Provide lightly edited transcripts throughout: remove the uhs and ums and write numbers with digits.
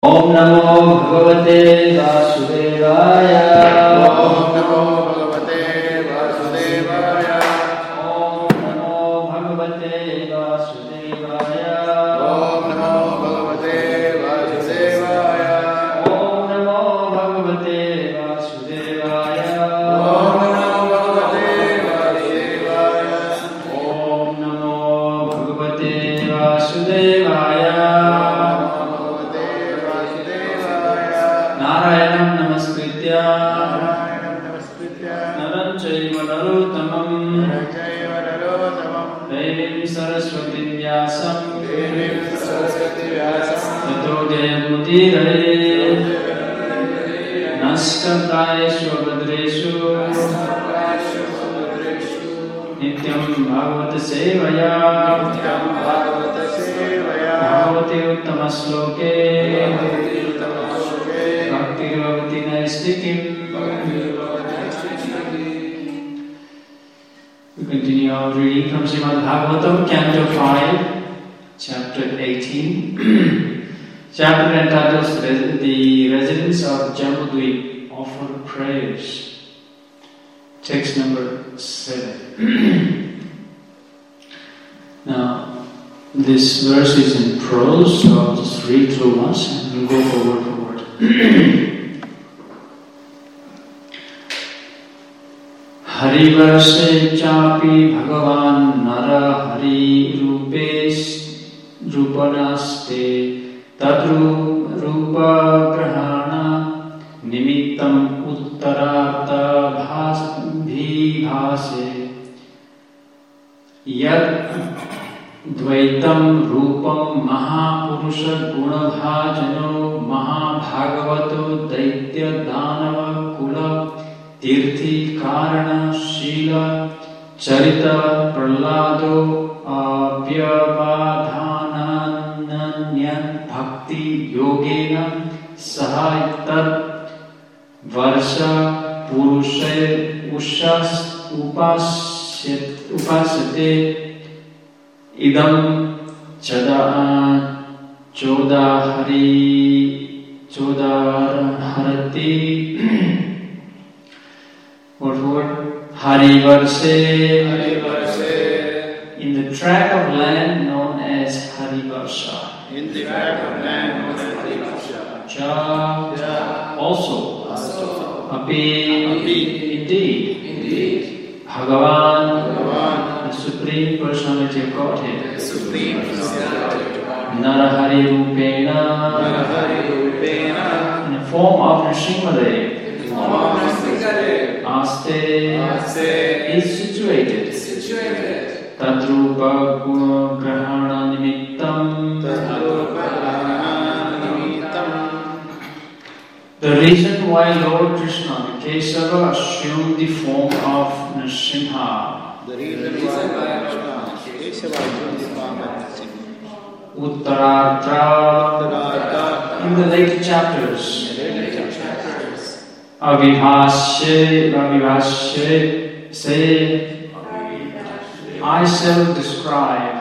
Om Namo Bhagavate Vasudevaya. Om Namo Bhagavate Vasudevaya. Om Namo Bhagavate Vasudevaya. Om Namo Bhagavate Vasudevaya. Om Namo Bhagavate Vasudevaya. Om Namo Bhagavate Vasudevaya. Om Namo Bhagavate Vasudevaya. Narayanam Namaskritya Naram Chaiva Narottamam Devim Saraswati Vyasam Tato Jayamudiraye Naskantayeshu Abhadreshu Nityam Bhagavata Sevaya Bhagavati Uttamasloke Bhakti Naistikim. We continue our reading from Srimad Bhagavatam, Canto 5, Chapter 18. Chapter entitles The Residents of Jambudvip Offer Prayers. Text number 7. Now, this verse is in prose, so I'll just read through once and we'll go forward for word. Harivarse chapi bhagavan nara hari rupanaste tadru rupa grahana nimittam uttarartha bhase yad Dvaitam Rupam Mahapurusha Gunabhajano Mahabhagavato Daitya Danava Kula Tirthi Karana Shila Charita Pralado Avyavadhananyan Bhakti Yogena Sahayitat Varsha Purusha Ushas Upasate Idam Chodaharati word Harivarse. In the tract of land known as Harivarsha. In the tract of land known as Harivarsha. Cha. Also. Api. Indeed. Bhagavan. The Supreme Personality of Godhead. Narahari Rupena. In the form of Nrsimhadev. Aste. Is situated. Tadrupa Guna Grahana Nimittam. The reason why Lord Krishna, the Kesava, assumed the form of Nrsimha. The reason why Kesava assumed the form of Nrsimha. Uttarartha. In the later chapters. Avibhasya say, I shall describe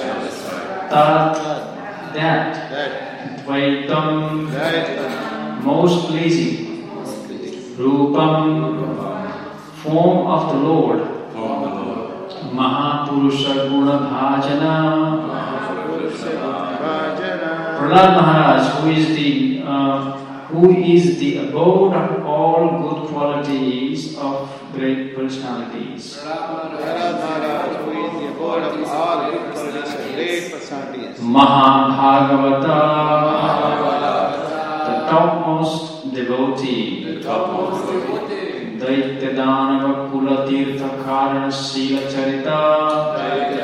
that Dvaitam, most pleasing, Rupam, form of the Lord, Mahapurusha Guna Bhajana, Prahlad Maharaj, who is the abode of all good qualities of great personalities. Mahabhagavata, the topmost devotee. Daityadanava Kula Tirtha Karana Sila Charita,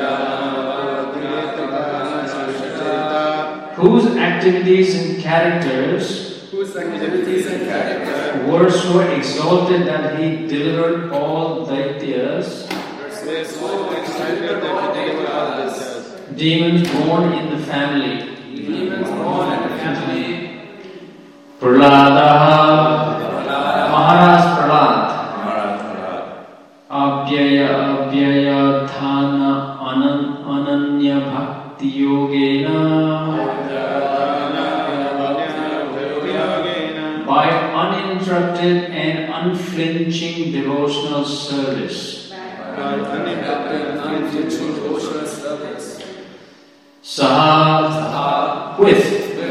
whose activities and characters were so exalted that he delivered all Daityas, demons born in the family. Prahlada, Maharaj Prahlad, Abhyaya Dhana Ananya Bhakti Yogena, uninterrupted and unflinching devotional service. by uninterrupted and unflinching devotional service. Saha with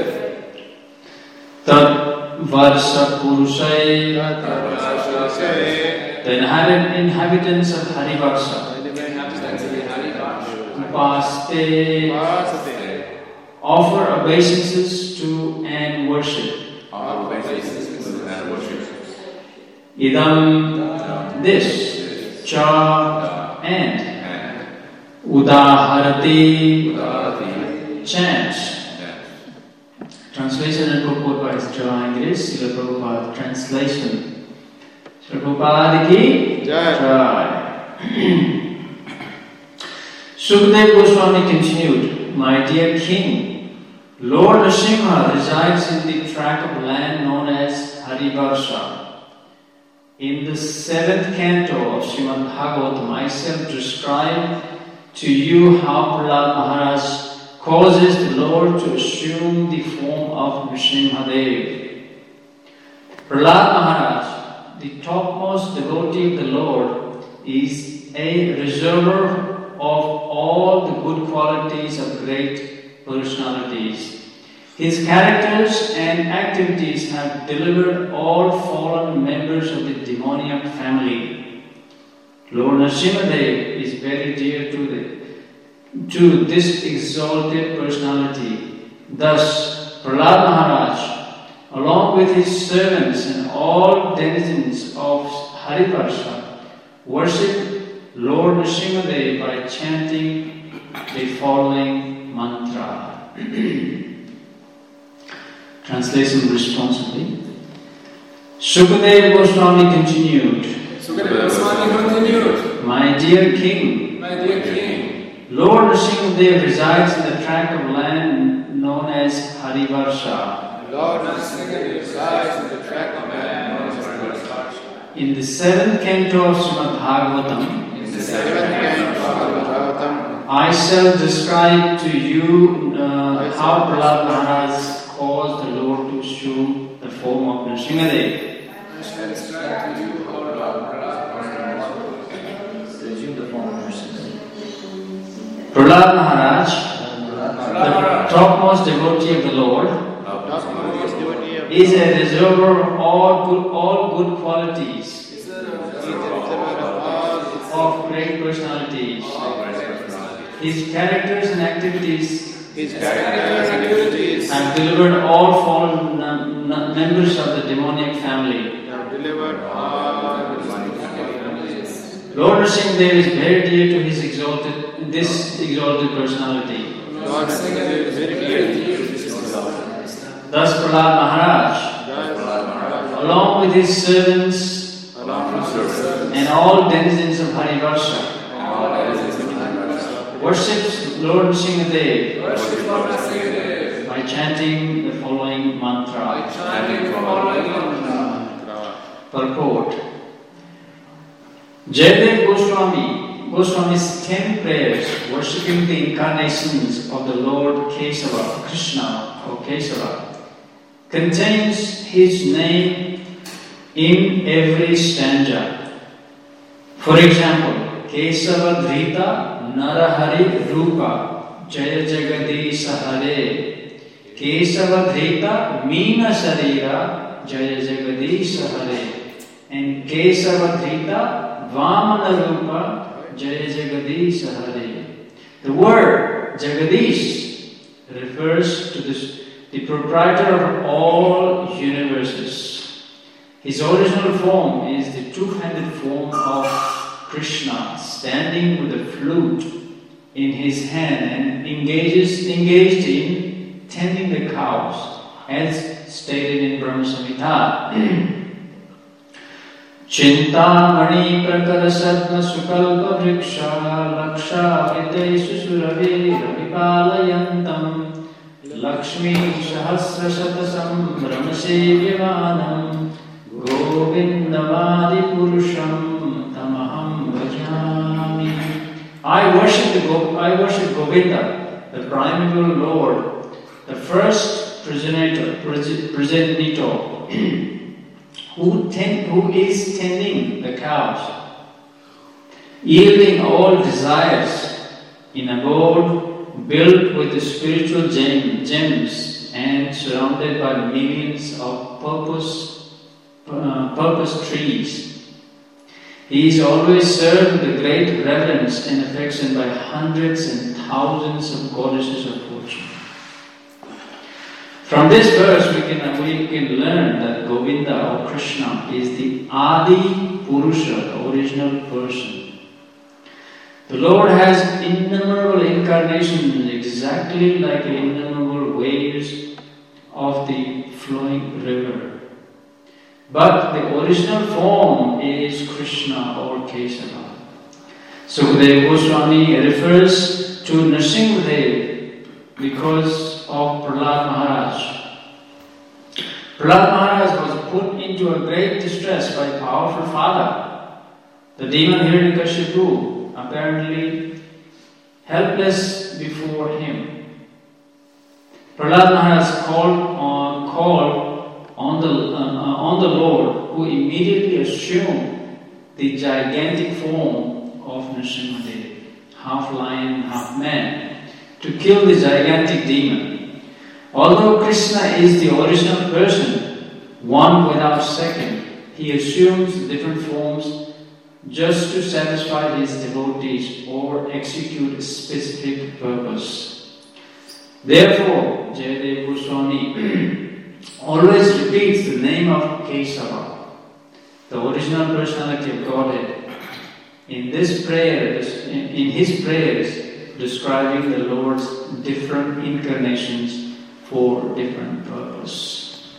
Tad Varsa Purusai, the inhabitants of Harivarsa, Upaste, offer obeisances to and worship. Idam, this, cha, and Udaharati, chants. Translation and purport by Sri English, Srila Prabhupada. Translation. Srila Prabhupada ki jai. Sukadeva Goswami continued, my dear king, Lord Nrsimha resides in the tract of land known as Harivarsha. In the 7th canto of Srimad Bhagavatam, I shall describe to you how Prahlad Maharaj causes the Lord to assume the form of Nrsimha Dev. Prahlad Maharaj, the topmost devotee of the Lord, is a reservoir of all the good qualities of great personalities. His characters and activities have delivered all fallen members of the demoniac family. Lord Nrsimha Dev is very dear to this exalted personality. Thus, Prahlad Maharaj, along with his servants and all denizens of Harivarsha, worship Lord Nrsimha Dev by chanting the following mantra. Translation responsibly. Sukadeva Goswami continued. My dear king, Lord Nrsimha Dev resides in the tract of land known as Harivarsha. Lord Nrsimha resides in the tract of land known as Harivarsha. In the 7th canto of Srimad Bhagavatam, I shall describe to you how Prahlad Maharaj caused the Lord to assume the form of Nrsimha Dev. I shall describe to you how Prahlad Maharaj, the topmost devotee of the Lord, is a reservoir of all good qualities of great personalities. His characters and activities have delivered all fallen members of the demoniac family. Lord Nrsimha Dev is very dear to this exalted personality. Thus Prahlad Maharaj, along with his servants and all denizens of Harivarsha, worships Lord Nrsimha Dev by chanting the following mantra. Purport. Jayadev Goswami's 10 prayers worshipping the incarnations of the Lord Kesava, Krishna or Kesava, contains his name in every stanza. For example, Kesava Dhrita Narahari Rupa Jaya Jagadisha Hare, Kesava Dhrita Meena Sarira Jaya Jagadisha Hare, and Kesava Dhrita Vamana Rupa Jaya Jagadisha Hare. The word Jagadish refers to the proprietor of all universes. His original form is the two-handed form of Krishna, standing with a flute in his hand and engaged in tending the cows, as stated in Brahma Samhita. Chintamani prakara sadma sukalpa vriksha laksha vitesu surave ravipalayantam lakshmi sahasra shatasam brahmasevyavanam govindavadi purusham tamaham bhajami. I worship Govinda, the primeval Lord, the first progenitor who is tending the cows, yielding all desires in a abode built with the spiritual gems and surrounded by millions of purpose trees. He is always served with great reverence and affection by hundreds and thousands of goddesses of fortune. From this verse we can learn that Govinda or Krishna is the Adi Purusha, the original person. The Lord has innumerable incarnations exactly like the innumerable waves of the flowing river. But the original form is Krishna or Kesava. Sukadeva Goswami refers to Nrsimhadev because of Prahlad Maharaj. Prahlad Maharaj was put into a great distress by a powerful father, the demon Hiranyakashipu, apparently helpless before him. Prahlad Maharaj called on the Lord, who immediately assumed the gigantic form of Nrsimhadev, half lion, half man, to kill the gigantic demon. Although Krishna is the original person, one without second, he assumes different forms just to satisfy his devotees or execute a specific purpose. Therefore, Jayadeva Goswami always repeats the name of Kesava, the original personality of Godhead, in his prayers describing the Lord's different incarnations for different purpose.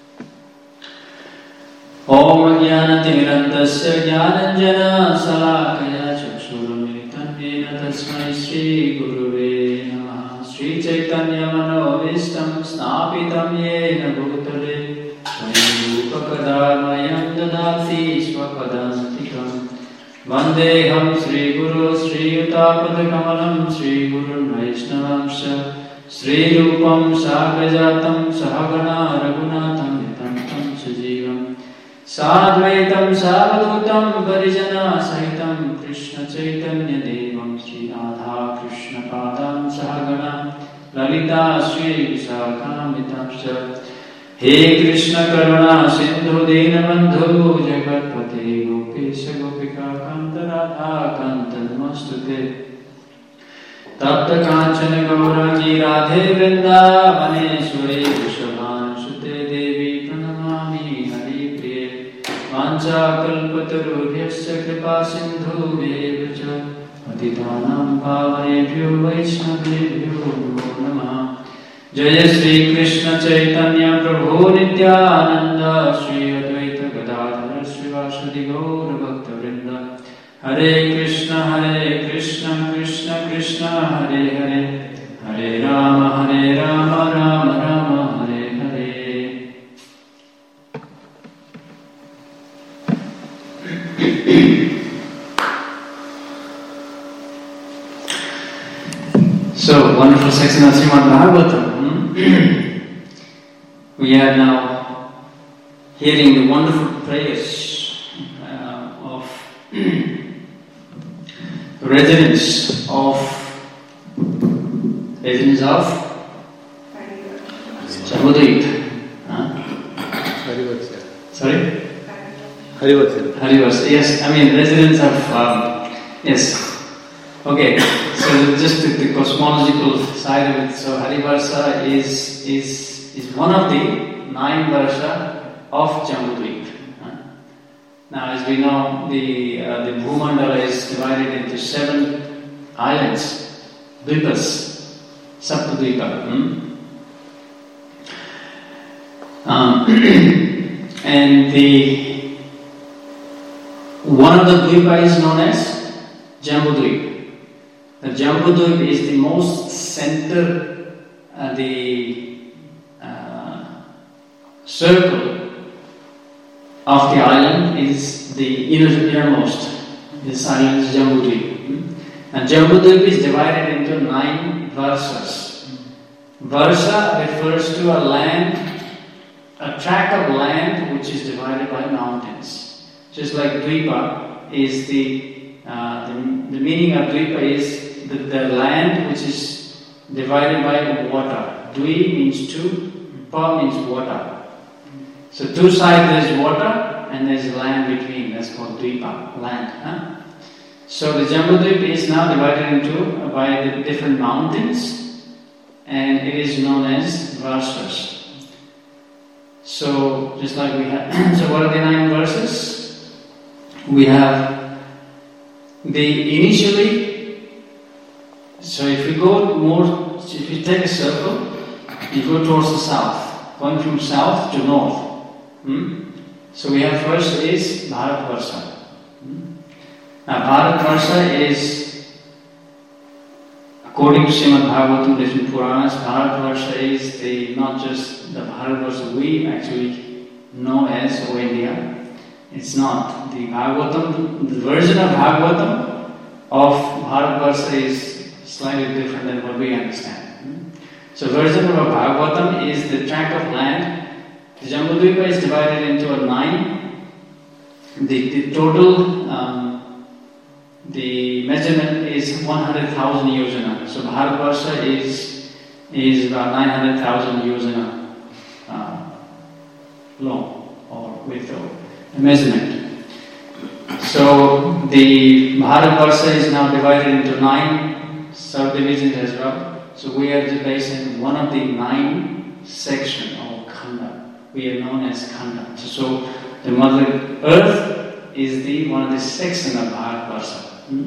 Om Jnanatimirandasya Jnananjana Salakaya Chakshurumilitam Yena Tasmai Shri Guruve Namaha Sri Chaitanya Manovistam Snapitam Yena Bhutale Svayurupakadamayam Dadati Swapadantikam Vandeham Sri Guru Sri Utapadakamalam Sri Guru Vaishnavamsha Sri Rupam Sagrajatam Sahagana Raghunatham Nitantam Sajivam Sadvaitam Savadutam Parijana Sahitam Krishna Chaitanya Devam Sri Radha Krishna Padam Sahagana Lalita Sri Visakamitamsha He Krishna Karuna Sindhu Dinabandhu Jagatpate Gopesha Gopika Kanta Radha Kanta Namastute Tapta Kanchana Gauraki Radhe Vrindavaneshwari Vrishabhan Sute Devi Pranamami Hari Priye Vancha Kalpatarubhyasya Kripa Sindhu Vevacha Patitanam Pavanebhyo Vaishnavebhyo Namo Namah Jaya Sri Krishna Chaitanya Prabhu Nityananda Sri Advaita Gadadhara Srivasadi Gaura Bhakta Vrinda Hare Krishna Krishna Krishna Hare Hare Hare Rama Rama Rama Hare Hare. So, wonderful section of Srimad Bhagavatam. We are now hearing the wonderful prayers of residents of Jambudvip. Sorry? Harivarsha. Yes, I mean residents of yes. Okay. So just the cosmological side of it. So Harivarsha is one of the 9 Varsha of Jambudvip. Now, as we know, the Bhumandala is divided into 7 islands, Dvipas, Saptadvipa. And one of the Dvipa is known as Jambudvip. The Jambudvip is the most center, the circle of the island is the innermost. This island is Jambudvip. And Jambudvip is divided into 9 Varsas. Varsha refers to a land a tract of land which is divided by mountains. Just like Dvipa is the meaning of Dvipa is the land which is divided by water. Dvi means two, Pa means water. So two sides there's water and there's land between. That's called Dvipa, land. Huh? So the Jambudvip is now divided into by the different mountains, and it is known as Varsas. So just like we have, so what are the 9 verses? We have the initially. So if we go more, if you take a circle, you go towards the south, going from south to north. So we have first is Bharatvarsha. Now Bharatvarsha is, according to Srimad Bhagavatam, different Puranas, Bharatvarsha is not just the Bharatvarsha we actually know as or India. It's not. The Bhagavatam, the version of Bhagavatam of Bharatvarsha is slightly different than what we understand. So version of Bhagavatam is the tract of land. The Jambudvipa is divided into 9. The total the measurement is 100,000 yojana. So Bharatvarsha is about 900,000 yojana long or width or measurement. So the Bharatvarsha is now divided into 9 subdivisions as well. So we are based in one of the 9 sections or khanda. We are known as khanda. So the Mother Earth is the one of the sections of Bharatvarsha.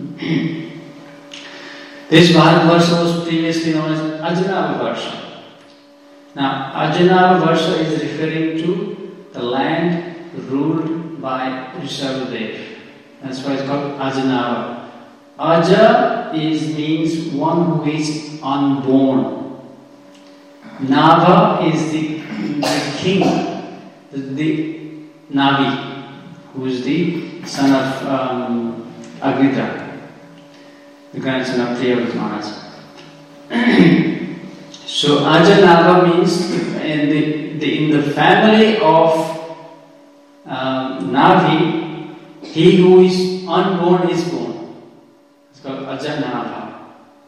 This Bharatvarsha was previously known as Ajnava-varsha. Now, Ajnava-varsha is referring to the land ruled by Rishabhadev. That's why it's called Ajnava. Aja means one who is unborn. Nava is the king, the Navi, who is the son of Agnidra, the grandson of Priyavrat Maharaj. So Ajanava means in the family of Navi, he who is unborn is born. It's called Ajanava.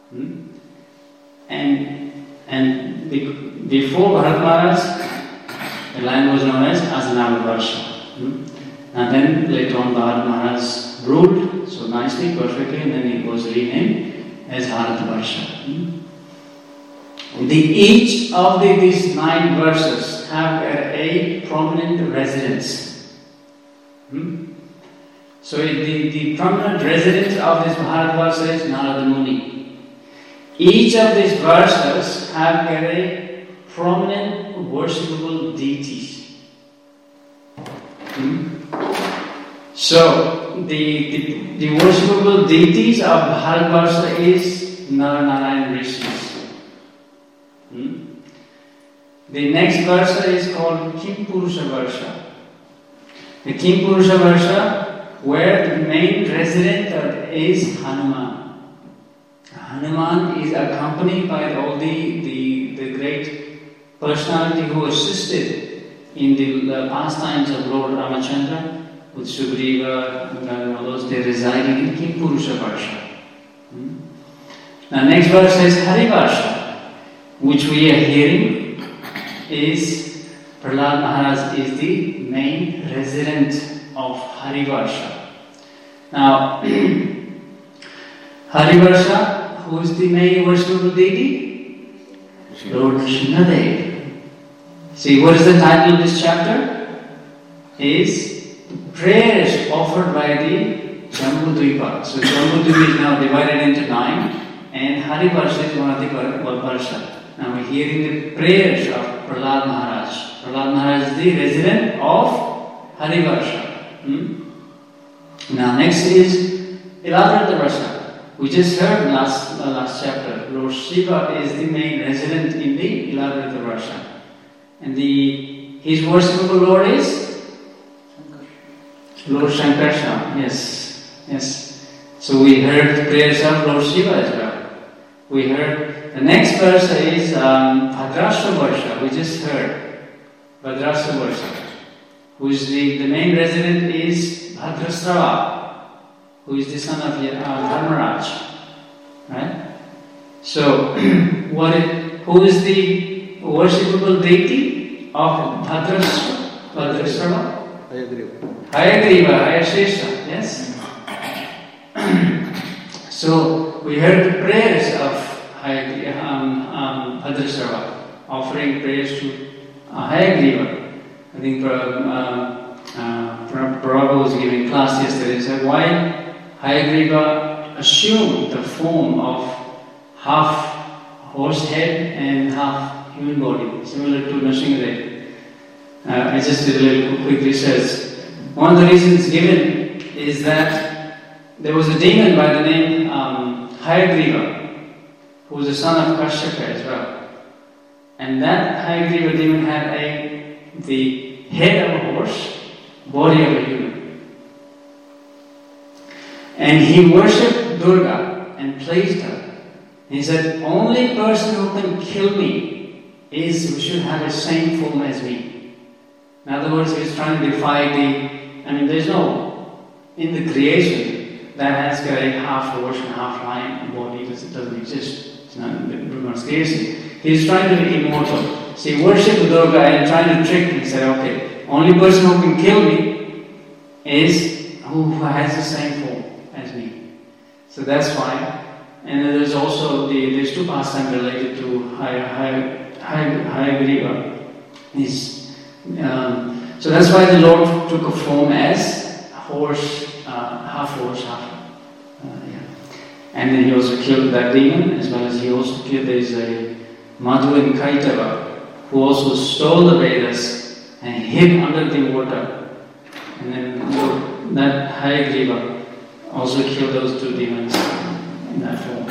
And before Bharat Maharaj, the land was known as Ajnava-varsha. And then later on Bharat Maharaj ruled so nicely, perfectly, and then it was renamed as Bharatvarsha. Each of these 9 verses have a prominent residence. So the prominent residence of this Bharatvarsha is Narada Muni. Each of these verses have a prominent worshipable deities. So the worshipable deities of Bharatvarsha is Nara-Narayan Rishis. The next versa is called Kimpurusha Varsha. The Kimpurusha Varsha, where the main resident is Hanuman. Hanuman is accompanied by all the great personality who assisted in the pastimes of Lord Ramachandra. With Sugriva and all those, they residing in Kimpurusha Varsha. Now next verse is Harivarsha, which we are hearing is Prahlad Maharaj is the main resident of Harivarsha. Now Harivarsha, who is the main worshipable deity? Lord Nrsimhadev. See, what is the title of this chapter? Is prayers offered by the Jambudvipa. So Jambudvipa is now divided into 9, and Harivarsha is one of the Varsha. Now we're hearing the prayers of Prahlad Maharaj. Prahlad Maharaj is the resident of Harivarsha. Now next is Ilavrata Varsha. We just heard last chapter. Lord Shiva is the main resident in the Ilavrata Varsha. And his worshipable Lord is Lord Shankarsha, yes. So we heard the prayers of Lord Shiva as well. We heard the next verse is Bhadrashva Varsha. We just heard Bhadrasva Varsha, who is the main resident is Bhadrasrava, who is the son of Dharmaraj. Right? So, who is the worshipable deity of Bhadrasrava? Hayagriva, Hayashesha, yes? So, we heard the prayers of Bhadrasrava, offering prayers to Hayagriva. I think Prabhu was giving class yesterday. He said, why Hayagriva assumed the form of half horse head and half human body, similar to Nrsimhadev? I just did a little quick research. One of the reasons given is that there was a demon by the name Hayagriva, who was the son of Kashyapa as well. And that Hayagriva demon had the head of a horse, body of a human. And he worshipped Durga and praised her. He said, only person who can kill me should have the same form as me. In other words, he's trying to defy there's no, in the creation, that has got a half horse and half lion body, it doesn't exist. It's not in the creation. He's trying to be immortal. So he worshipped Durga and trying to trick me. He said, okay, only person who can kill me is who has the same form as me. So that's why. And then there's also there's two pastimes related to Hayagriva. So that's why the Lord took a form as horse, half horse, half. And then he also killed that demon, as well as he also killed. There's a Madhu and Kaitava, who also stole the Vedas and hid under the water. And then that Hayagriva also killed those two demons in that form.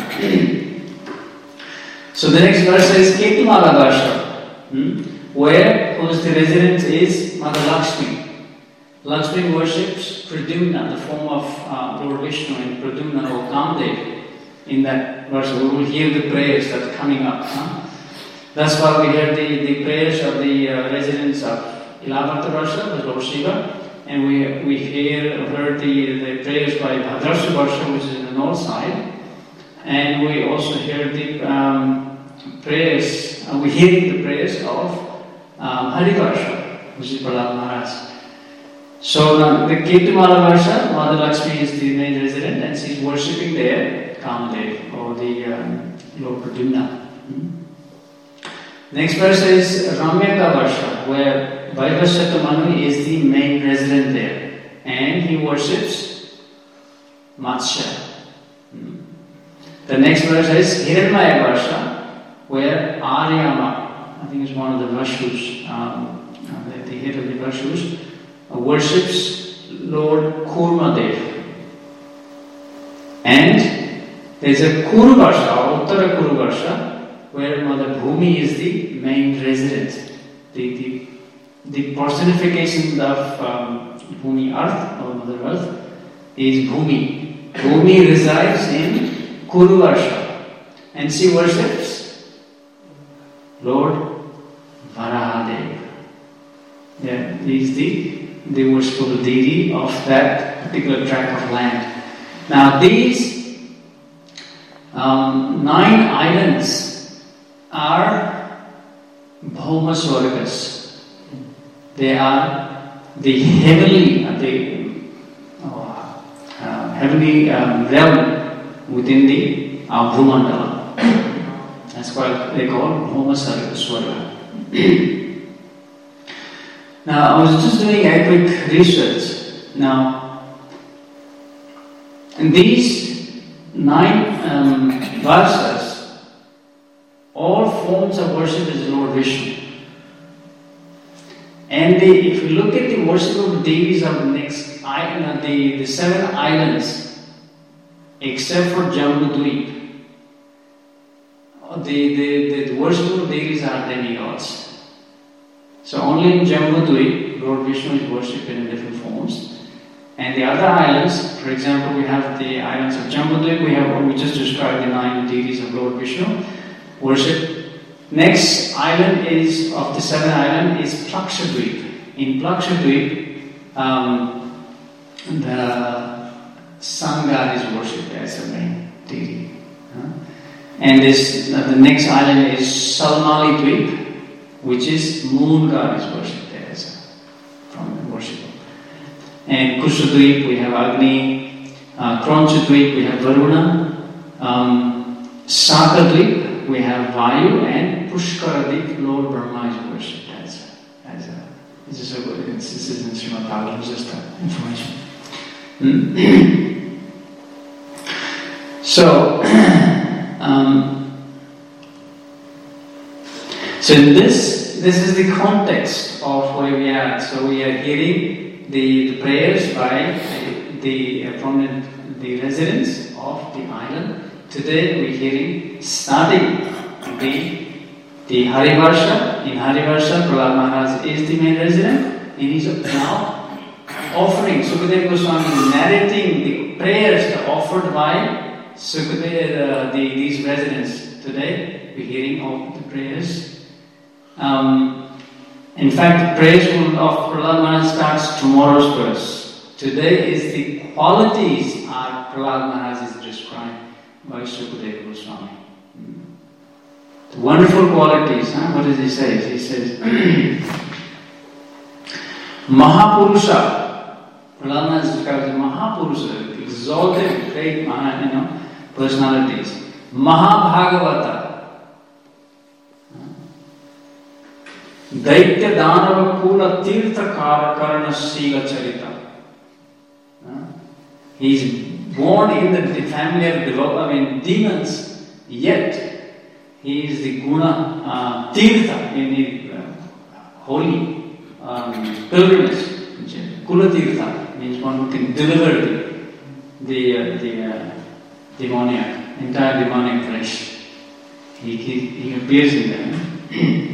So the next verse is Ketumala Varsha, whose the residence is Mother Lakshmi. Lakshmi worships Pradyumna, the form of Lord Vishnu, and Pradyumna or Kamdev. In that verse, we will hear the prayers that are coming up. That's why we hear the prayers of the residents of Ilavarta Varsha, the Lord Shiva, and we heard the prayers by Bhadrasva Varsha, which is in the north side, and we also hear the prayers. We hear the prayers of Harivarsha, which is Prahlad Maharaj. So the Ketumala Varsha, Mother Lakshmi is the main resident, and she is worshipping there Kamadev or the Lord Pradyumna. Next verse is Ramyaka Varsha, where Vaivashyata Manu is the main resident there, and he worships Matsya. The next verse is Hiranmaya Varsha, where Aryama, I think is one of the Vashus, the head of the Vashus, worships Lord Kurmadev. And there is a Kuru Varsha, or Uttara Kuru Varsha, where Mother Bhumi is the main resident. The personification of Bhumi Earth, or Mother Earth, is Bhumi. Bhumi resides in Kuru Varsha, and she worships Lord Varahadev. Yeah, he is the worshipful deity of that particular tract of land. Now these 9 islands are Bhauma Swargas. They are the heavenly, heavenly realm within the Bhumandala. That's why they call Bhauma Swarga. Now, I was just doing a quick research. Now, in these 9 varsas, all forms of worship is Lord Vishnu. And if you look at the worship of the deities of the next island, the 7 islands, except for Jambudvip, the worship of deities are demigods. So only in Jambudvip, Lord Vishnu is worshipped in different forms. And the other islands, for example, we have the islands of Jambudvip, we just described the 9 deities of Lord Vishnu, worship Next island is of the 7 island is Plakshadweep. In Plakshadweep, the sun god is worshipped as the main deity. And the next island is Salmali Dweep, which is moon god is worshipped as from worship. And Kushadweep we have Agni, Kronchadweep we have Varuna, Sakadweep we have Vayu, and Pushkaradweep Lord Brahma is worshipped as this is in Srimad Bhagavatam, just information. So this is the context of where we are. So we are hearing the prayers by the residents of the island. Today we are hearing starting the Harivarsha. In Harivarsha, Prahlad Maharaj is the main resident, and he's now offering. Sukadeva Goswami narrating the prayers offered by Sukadeva, these residents. Today we are hearing all the prayers. In fact, the prayers of Prahlad Maharaj starts tomorrow's verse. Today is the qualities Prahlad Maharaj is described by Sukadeva Goswami. The wonderful qualities. What does he say? He says, Mahapurusha. Prahlad Maharaj is described as Mahapurusha, exalted, great personalities. Mahabhagavata. Daitya Danava Kula Tirtha Karana Shiva Charita. He is born in the family of demons, yet he is the Guna Tirtha in the holy pilgrimage. Kula Tirtha means one who can deliver the demoniac, entire demonic flesh. He appears in them.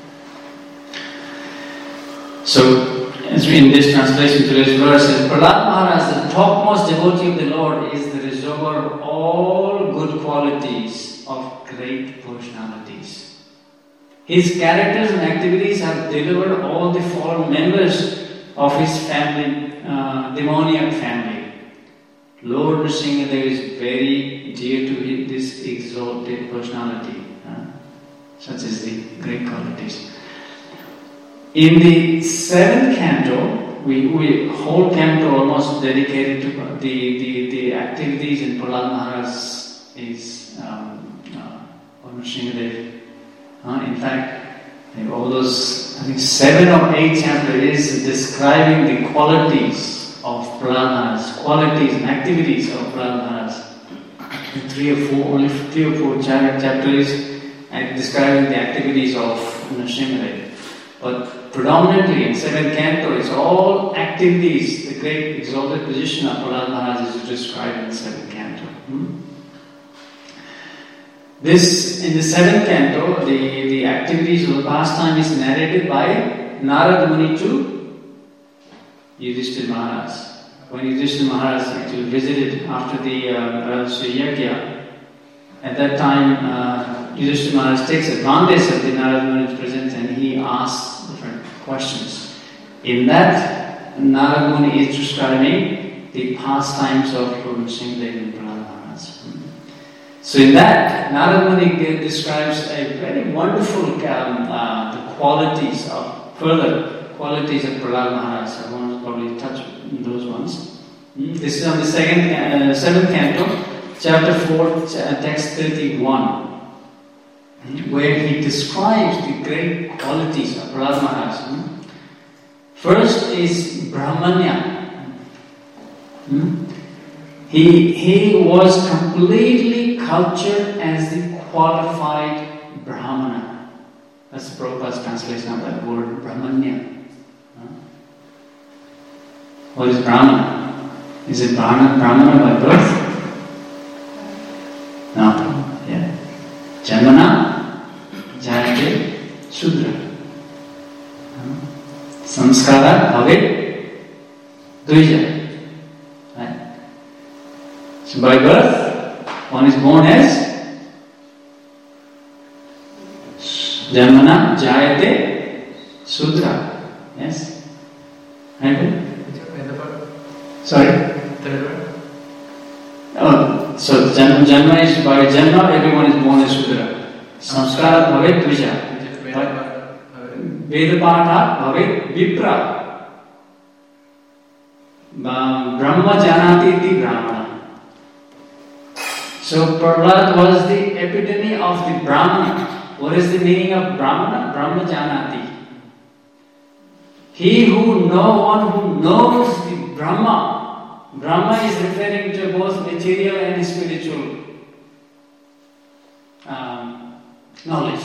So, as we in this translation today's verse says, Prahlad Maharaj, the topmost devotee of the Lord, is the reservoir of all good qualities of great personalities. His characters and activities have delivered all the fallen members of his family, demoniac family. Lord Nrsimhadev is very dear to this exalted personality, such as the great qualities. In the 7th canto, we whole canto almost dedicated to the activities in Prahlad Maharaj is Nrsimhadev. In fact, all those 7 or 8 chapters is describing the qualities of Prahlad Maharaj, qualities and activities of Prahlad Maharaj. Only 3 or 4 chapters describing the activities of Nrsimhadev. But predominantly in 7th canto, it's all activities, the great exalted position of Prahlad Maharaj is described in 7th canto. This, in the 7th canto, the activities of the pastime is narrated by Narad Muni to Yudhishthira Maharaj. When Yudhishthira Maharaj actually visited after the Rajasuya Yajna, at that time Yudhishthira Maharaj takes advantage of the Narad Muni's presence and he asks different questions. In that, Narad Muni is describing the pastimes of Lord Nrsimhadev and Prahlad Maharaj. So in that, Narad Muni describes a very wonderful the qualities of qualities of Prahlad Maharaj. I want to probably touch on those ones. This is on the 7th canto, chapter 4, text 31. Where he describes the great qualities of Prahlad Maharaj. First is Brahmanya. He was completely cultured as the qualified Brahmana. That's Prabhupada's translation of that word, Brahmanya. What is Brahmana? Is it Brahmana by birth? No. Yeah. Janmana Jayate Shudra. Samskara Bhave Dvija. Right? So by birth, one is born as Janmana jayate Sudra. Yes? Right? Sorry? Oh, so Janma is by Janma, everyone is born as Sudra. Samskara bhavet Dvija. Vedapatha bhavet Vipra. Brahma janati iti Brahmana. So Prahlad was the epitome of the Brahmana. What is the meaning of Brahmana? Brahma janati. One who knows the Brahma. Brahma is referring to both material and spiritual knowledge.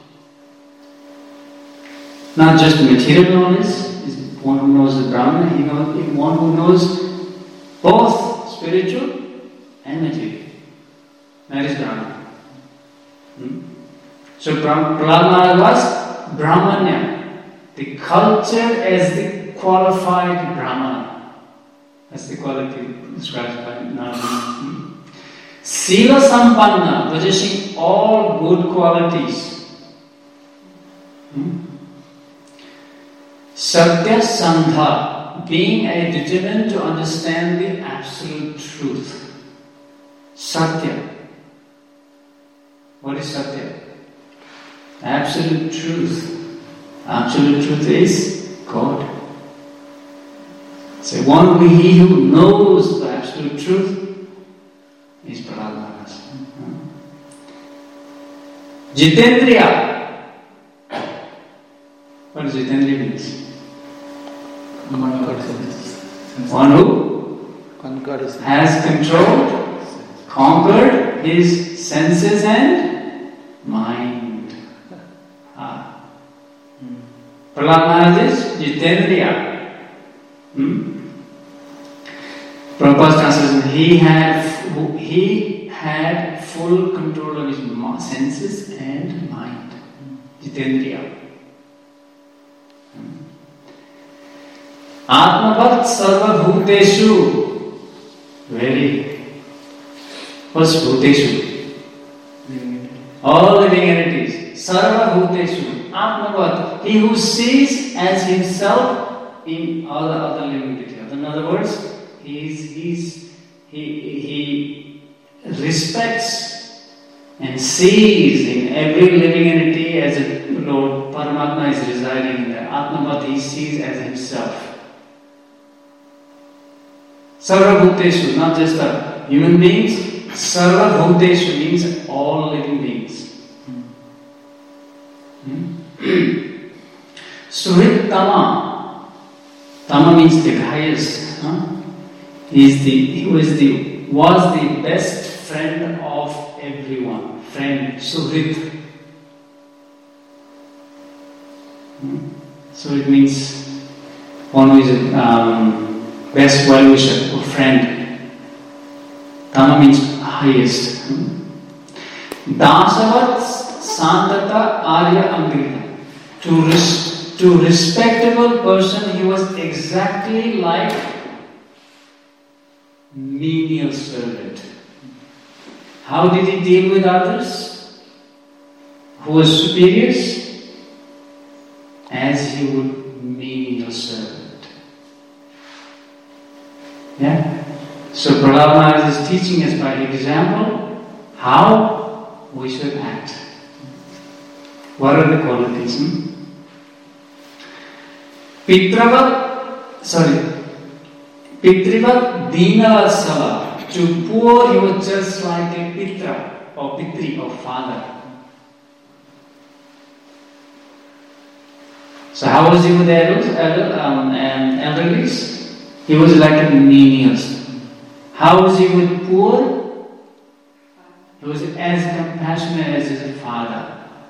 Not just material knowledge, is one who knows the Brahma, one who knows both spiritual and material. That is Brahma. So Prahlad Maharaj was Brahmanya, the culture as the qualified Brahmana. That's the quality described by Narayana. Sila Sampanna, possessing all good qualities. Satya Sandha, being determined to understand the absolute truth. Satya. What is Satya? Absolute truth. Absolute truth is God. So he who knows the absolute truth is Prahlad Maharaj. Jitendriya. What does Jitendriya means? One who has conquered his senses and mind. Prahlad Maharaj is Jitendriya. Prabhupada's translation, he had full control of his senses and mind. Jitendriya. Atmavat sarva bhuteshu. What's bhuteshu? All living entities. Sarva bhuteshu. Atmavat. He who sees as himself in all the other living entities. In other words, he respects and sees in every living entity as a Lord Paramatma is residing in there. Atmavat he sees as himself. Sarva Bhuteshu, not just the human beings. Sarva Bhuteshu means all living beings. Suhrit Tama. Tama means the highest. He was the best friend of everyone. Friend, Suhrit. So it means one who is best well-wisher or friend. Tama means highest. Dasavat Sandata Arya Ambirita. To respectable person, he was exactly like menial servant. How did he deal with others who were superiors? As he would menial servant. Yeah? So Prahlad Maharaj is teaching us by example how we should act. What are the qualities? Pitrivat Dinavatsala. To poor he was just like a Pitra or Pitri or father. So how was he with the elderlies? He was like a menial. How was he with poor? He was as compassionate as his father.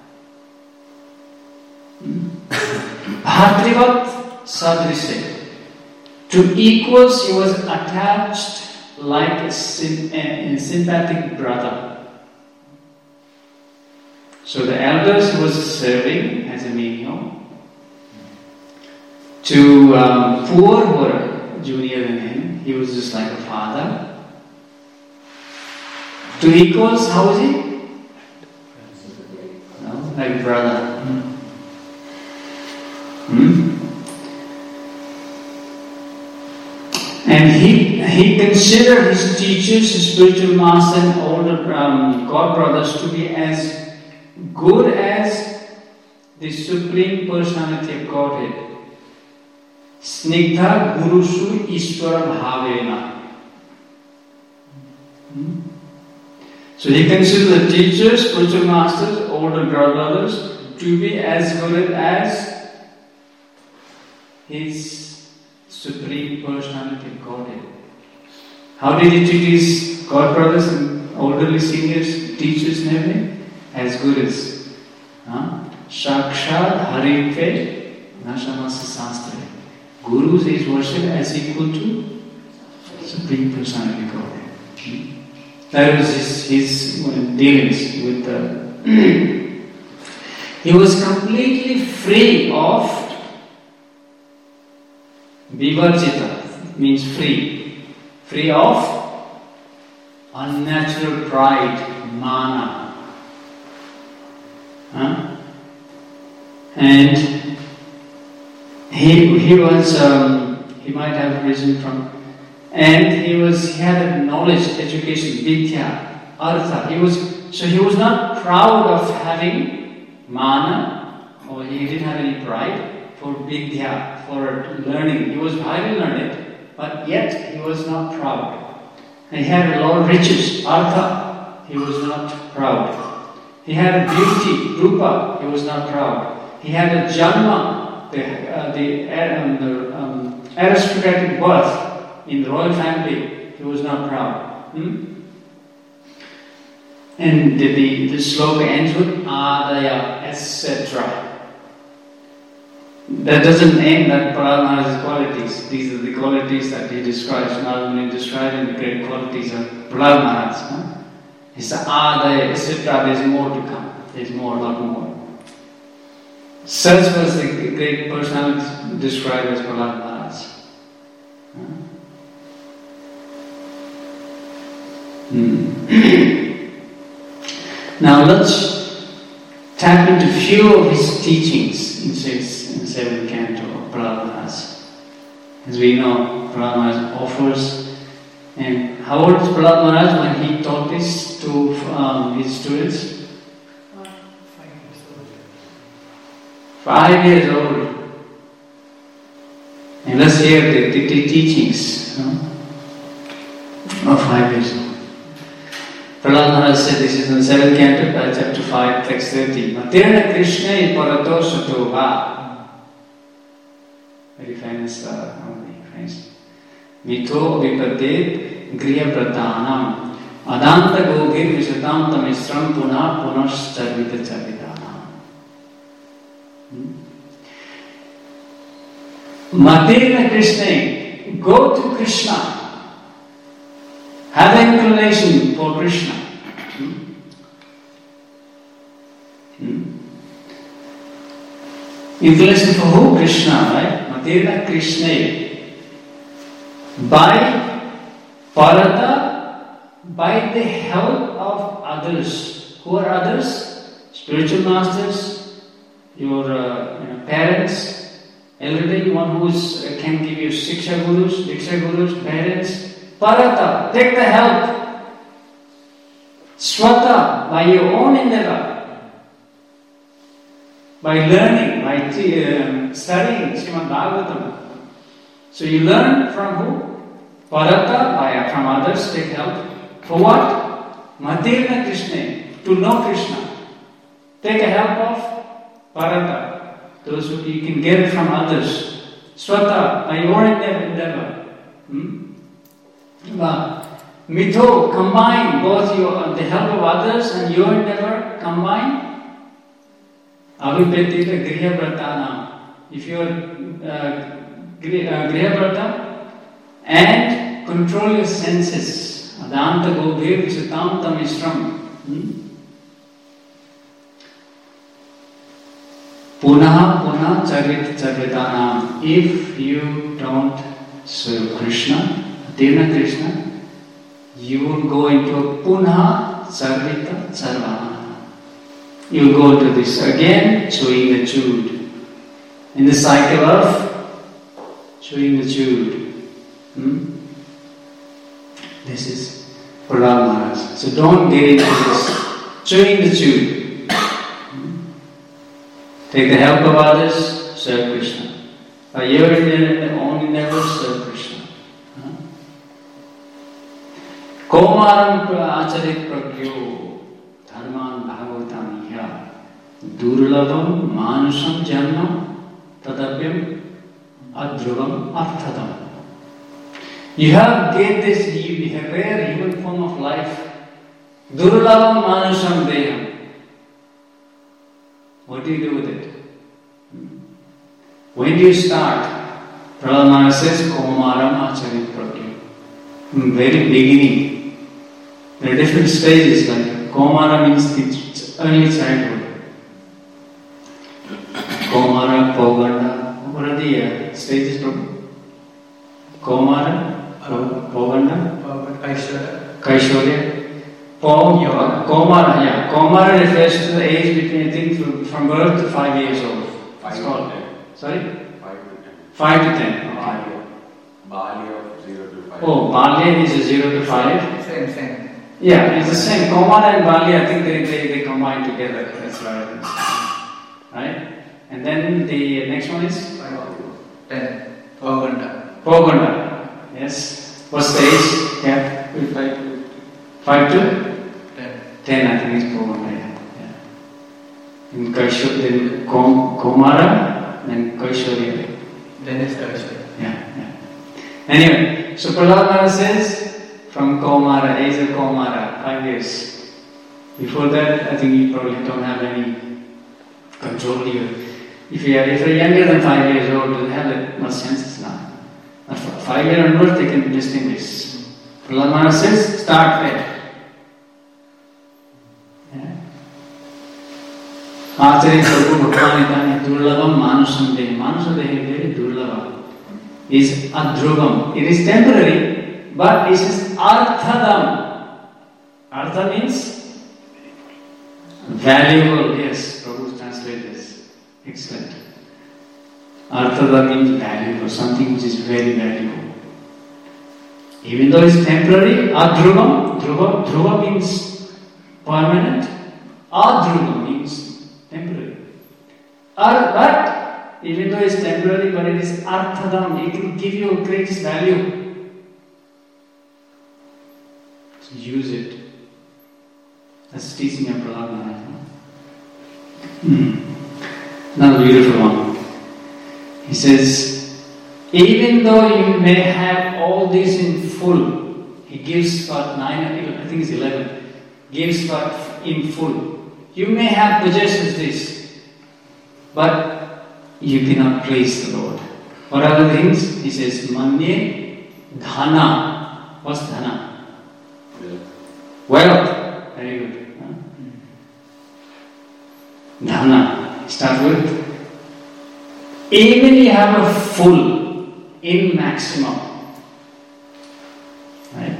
Bhatrivat Sadrishe. To equals he was attached like a sympathetic brother. So the elders he was serving as a menial. To poor who were junior than him, he was just like a father. To equals, how is he? No, like a brother. And he considered his teachers, his spiritual master, and older God brothers to be as good as the Supreme Personality of Godhead. Snigdha Gurusu Ishwaram Havena. So he considered the teachers, spiritual masters, older God brothers to be as good as his Supreme Personality of Godhead. How did he treat his God brothers and elderly seniors, teachers and everything? As good as Shakshad Haripe Nashamasa Sastra. Gurus is worshipped as equal to Supreme Personality of Godhead. That was his dealings with the. He was completely free of vivarjita, means free of unnatural pride, mana. And he might have risen from. And he had a knowledge, education, vidya, artha. He was not proud of having mana, or he didn't have any pride for vidya, for learning. He was highly learned, but yet he was not proud. And he had a lot of riches, artha. He was not proud. He had a beauty, rupa. He was not proud. He had a janma, the aristocratic birth. In the royal family, he was not proud. And the sloka ends with adaya, etc. That doesn't end at Prahlad Maharaj's qualities. These are the qualities that he describes, not only describing the great qualities of Prahlad Maharaj. It's the adaya, etc. There's more to come. There's more, a lot more. Such was the great personality described as Prahlad Maharaj. Now let's tap into a few of his teachings in the seventh canto of Prahlad Maharaj. As we know, Prahlad Maharaj offers, and how old was Prahlad Maharaj when he taught this to his students? 5 years old. And let's hear the teachings of 5 years old. Prahlad Maharaj said, this is in the 7th canto, chapter 5, text 30. Materna Krishna parato satova. Very famous phrase. Mito vipadet griya pratanam. Adanta gogir visatam tamistram punash charvita charvitanam. Materna Krishna, go to Krishna. Have an inclination for Krishna. Inclination for who? Krishna, right? Materna Krishna. By parata, by the help of others. Who are others? Spiritual masters, your parents, elderly, one who can give you Diksha Gurus, parents. Parata, take the help. Swata, by your own endeavor. By learning, by studying Srimad Bhagavatam. So you learn from who? Parata, from others, take help. For what? Materna Krishna, to know Krishna. Take a help of Parata, those who you can get it from others. Swata, by your endeavor. Mitho, combine both the help of others and your endeavor, combine. Avipetita Griha Pratana. If you are Griha Prata and control your senses. Adanta Gobhir Visatam Tamistram. Puna Charvitanam. If you don't serve Krishna, Materna Krishna, you will go into a Punha Sarvita Sarvana. You will go to this again, chewing the chewed. In the cycle of chewing the chewed. This is Prahlad Maharaj. So don't get into this chewing the chew. Take the help of others, serve Krishna. By your own endeavors, serve Krishna. Komaram acharit pragyo dharman bhagavatam iha durlabam manusam janma tadapyam adhruvam arthadam. You have gained this rare human form of life. Durlabam manusam deham. What do you do with it? When do you start? Prahlad Maharaj says, Komaram acharit pragyo. Very beginning. There are different stages, like Komara means the early childhood. Komara, Poganda. What are the stages from Komara, Poganda? Kaishorya. Komara, Komara refers to the age between, I think, from birth to 5 years old. It's called. Sorry? 5 to 10. Okay. Balya 0 to 5. Oh, Balya is 0 to 5. Same. Yeah, it's the same. Komara and Balya, I think they combine together. That's right. Right? And then the next one is? 10. Poganda. Yes. What stage? Yeah. 5 to? 10, I think it's Poganda. Yeah. In then Komara, then Kaishorya. Then it's Kaishorya. Yeah. Anyway, so Prahlad Maharaj says, from Komara, age of Komara, 5 years. Before that, I think you probably don't have any control here. If you're younger than 5 years old, you have that much senses now. 5 years onwards, they can distinguish. Prahlad Maharaj says, start there. Acharya Prabhu Bhagavanitani Durlabam Manusam Dehi. Manusam Dehi is very Durlabam. Is Adhrubam. It is temporary. But it is arthadam. Artha means valuable. Yes, Prabhu translated this. Excellent. Arthadam means valuable, something which is very valuable. Even though it's temporary, adhrubam, dhruva means permanent, adhrubam means temporary. But even though it's temporary, but it is arthadam, it will give you great value. Use it. That's teaching of Prahlad Maharaj. Another beautiful one. He says, even though you may have all this in full, he gives for 9, I think it's 11, gives for in full. You may have possessions this, but you cannot please the Lord. What are the things? He says, Manye Dhana. What's Dhana? Wealth. Very good. Dhana. Start with. Even you have a full in maximum. Right?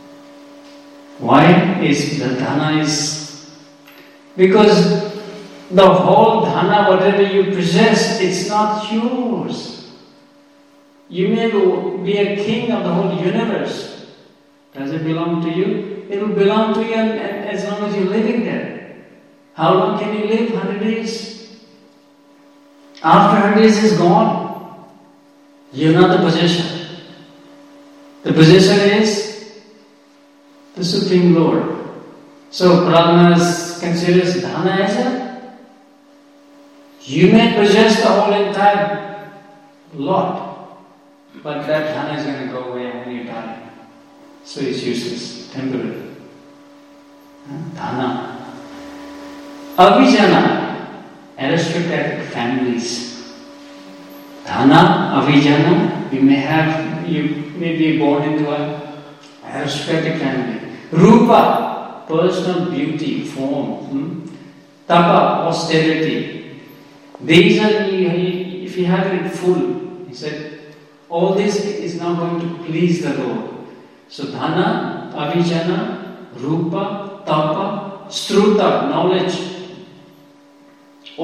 Why is the dhana is? Because the whole dhana, whatever you possess, it's not yours. You may be a king of the whole universe. Does it belong to you? It will belong to you as long as you're living there. How long can you live? 100 days. After 100 days is gone. You're not the possessor. The possessor is the Supreme Lord. So Prahlad considers dhana as a, you may possess the whole entire lot, but that dhana is going to go away when you die. So it's useless, temporary. Dhana. Avijana, aristocratic families. Dhana, avijana, you may be born into an aristocratic family. Rupa, personal beauty, form. Tapa, austerity. These are, if you have it full, he said, all this is now going to please the Lord. So dhana, avijana, rupa, tapa, struta, knowledge,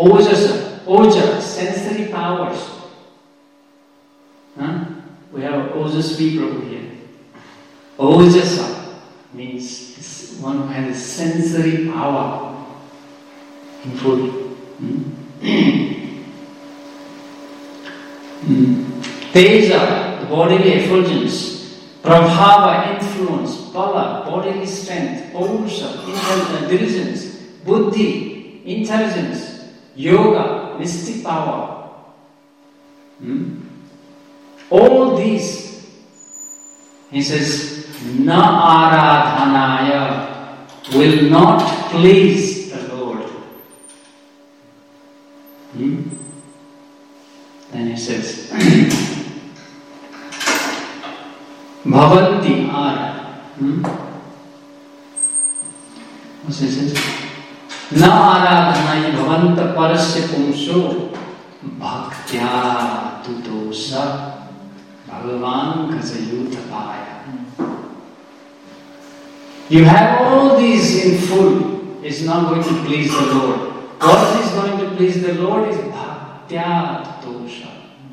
ojasa, sensory powers. We have Ojasvi Prabhu here. Ojasa means one who has a sensory power in food. Teja, the bodily effulgence. Prabhava, influence. Bala, bodily strength. Purusha, diligence. Buddhi, intelligence. Yoga, mystic power. All these, he says, na aradhanaya, will not please the Lord. Then he says, bhavanti ara. What's he says? Na aradhanaya bhavanta parasya pumso bhaktya tudosa bhagavan kajayutapaya. You have all these in full, it's not going to please the Lord. What is going to please the Lord is bhaktya tudosa.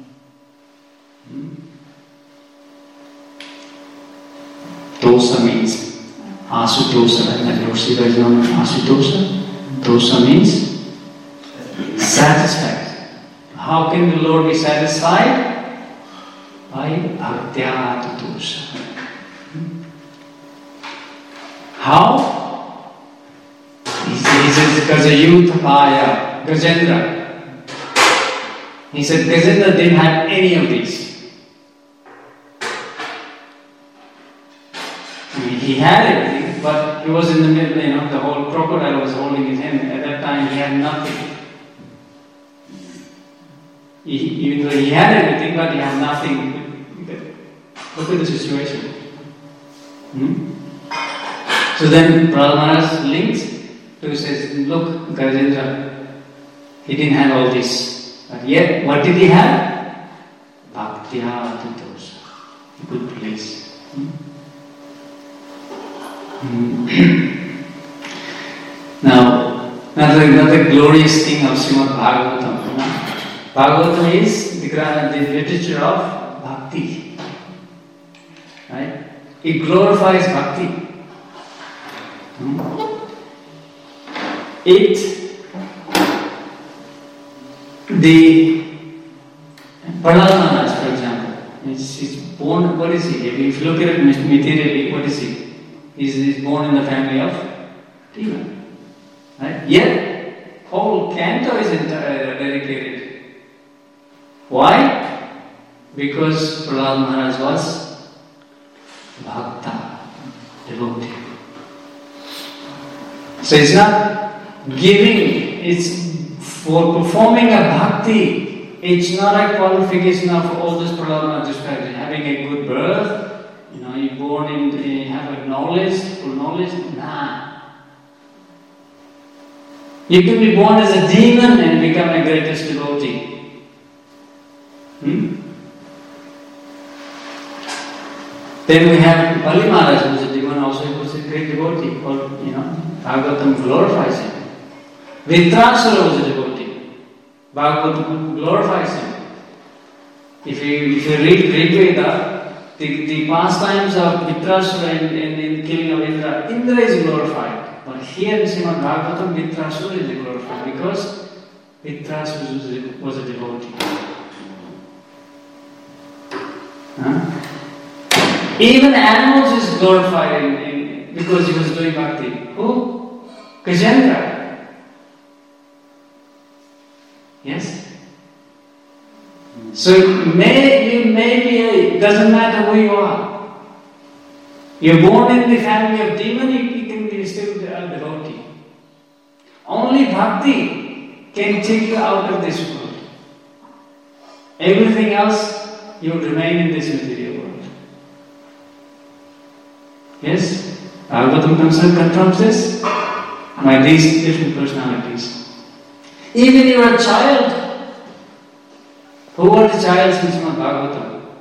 Dosa means asudosa, right? Lord Shiva is known as asudosa. Dosa means satisfaction. How can the Lord be satisfied? By bhaktya tudosa. How? He says Gajayutapaya, Gajendra. He said Gajendra didn't have any of these. He had everything, but he was in the middle, the whole crocodile was holding his hand. At that time, he had nothing. Even though he had everything, but he had nothing. Look at the situation. So then Prahlad Maharaj links to says, look, Gajendra, he didn't have all this. But yet, what did he have? Bhaktya tudosa. Good place. Now, another glorious thing of Srimad Bhagavatam. Bhagavatam is the literature of bhakti. Right? It glorifies bhakti. The Prahlad Maharaj, for example, is born, what is he? If you look at it materially, what is he? He's born in the family of demon. Right? Yet, whole canto is dedicated. Why? Because Prahlad Maharaj was bhakta, devotee. So it's not giving, it's for performing a bhakti. It's not a qualification of all this Prahlad Maharaj described. Having a good birth, you're born in, have a knowledge, full knowledge. Nah. You can be born as a demon and become a greatest devotee. Then we have Bali Maharaj, who is a demon, also he was a great devotee. Bhagavatam glorifies him. Vitrasura was a devotee. Bhagavatam glorifies him. If you read Rigveda, the pastimes of Vitrasura in killing of Indra, Indra is glorified. But here in Srimad Bhagavatam, Vitrasura is glorified because Vitrasura was a devotee. Even animals is glorified because he was doing bhakti. Who? Gajendra. Yes? So you may be, doesn't matter who you are. You're born in the family of demon, you can be still a devotee. Only bhakti can take you out of this world. Everything else, you will remain in this material world. Yes? Bhagavatam confirms this by these different personalities. Even you are a child. Who are the childs in Srimad Bhagavatam?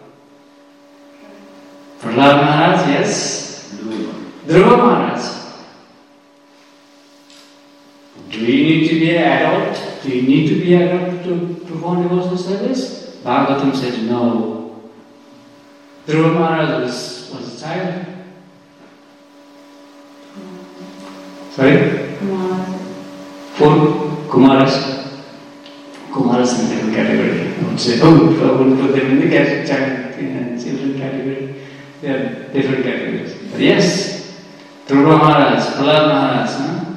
Prahlad Maharaj, yes. Dhruva Maharaj. Do you need to be an adult? Do you need to be an adult to perform devotional service? Bhagavatam says no. Dhruva Maharaj was a child. Sorry? Four Kumaras. Kumaras in different category. I would say, I wouldn't put them in the children category. They are different categories. But yes, Dhruva Maharaj, Prahlad Maharaj.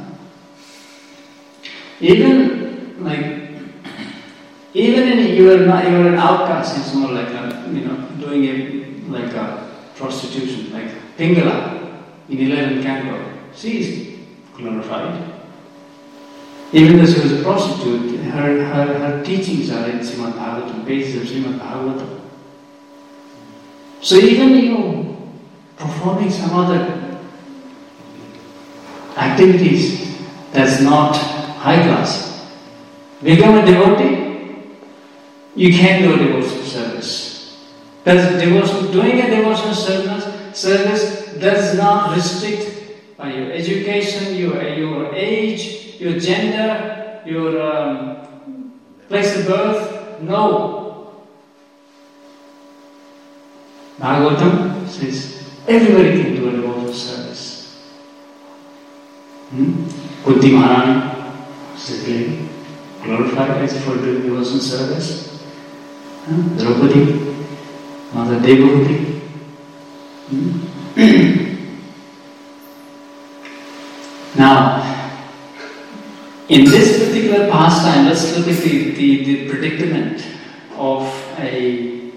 Even you are an outcast. It's more like doing a prostitution, like Pingala in 11 Canto. She is glorified. Even though she was a prostitute, her teachings are in Srimad Bhagavatam, pages of Srimad Bhagavatam. So even you performing some other activities that's not high class, become a devotee, you can do a devotional service. Doing a devotional service does not restrict by your education, your age, your gender, your place of birth. No. Bhagavatam says everybody can do a devotional service. Kunti Maharani is again glorified for doing devotional service. Draupadi, Mother Devavati. Now, in this particular pastime, let's look at the predicament of the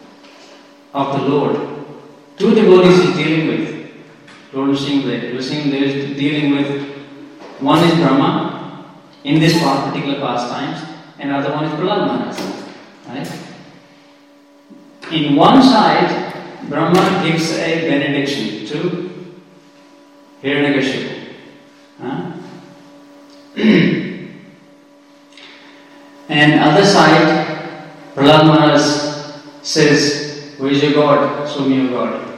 Lord. Two devotees he's dealing with. Lord Nrsimhadev is dealing with, one is Brahma in this particular pastimes, and other one is Prahlad Maharaj. Right? In one side, Brahma gives a benediction to Hiranyakashipu. And other side, Prahlad Maharaj says, "Who is your God? Show me your God."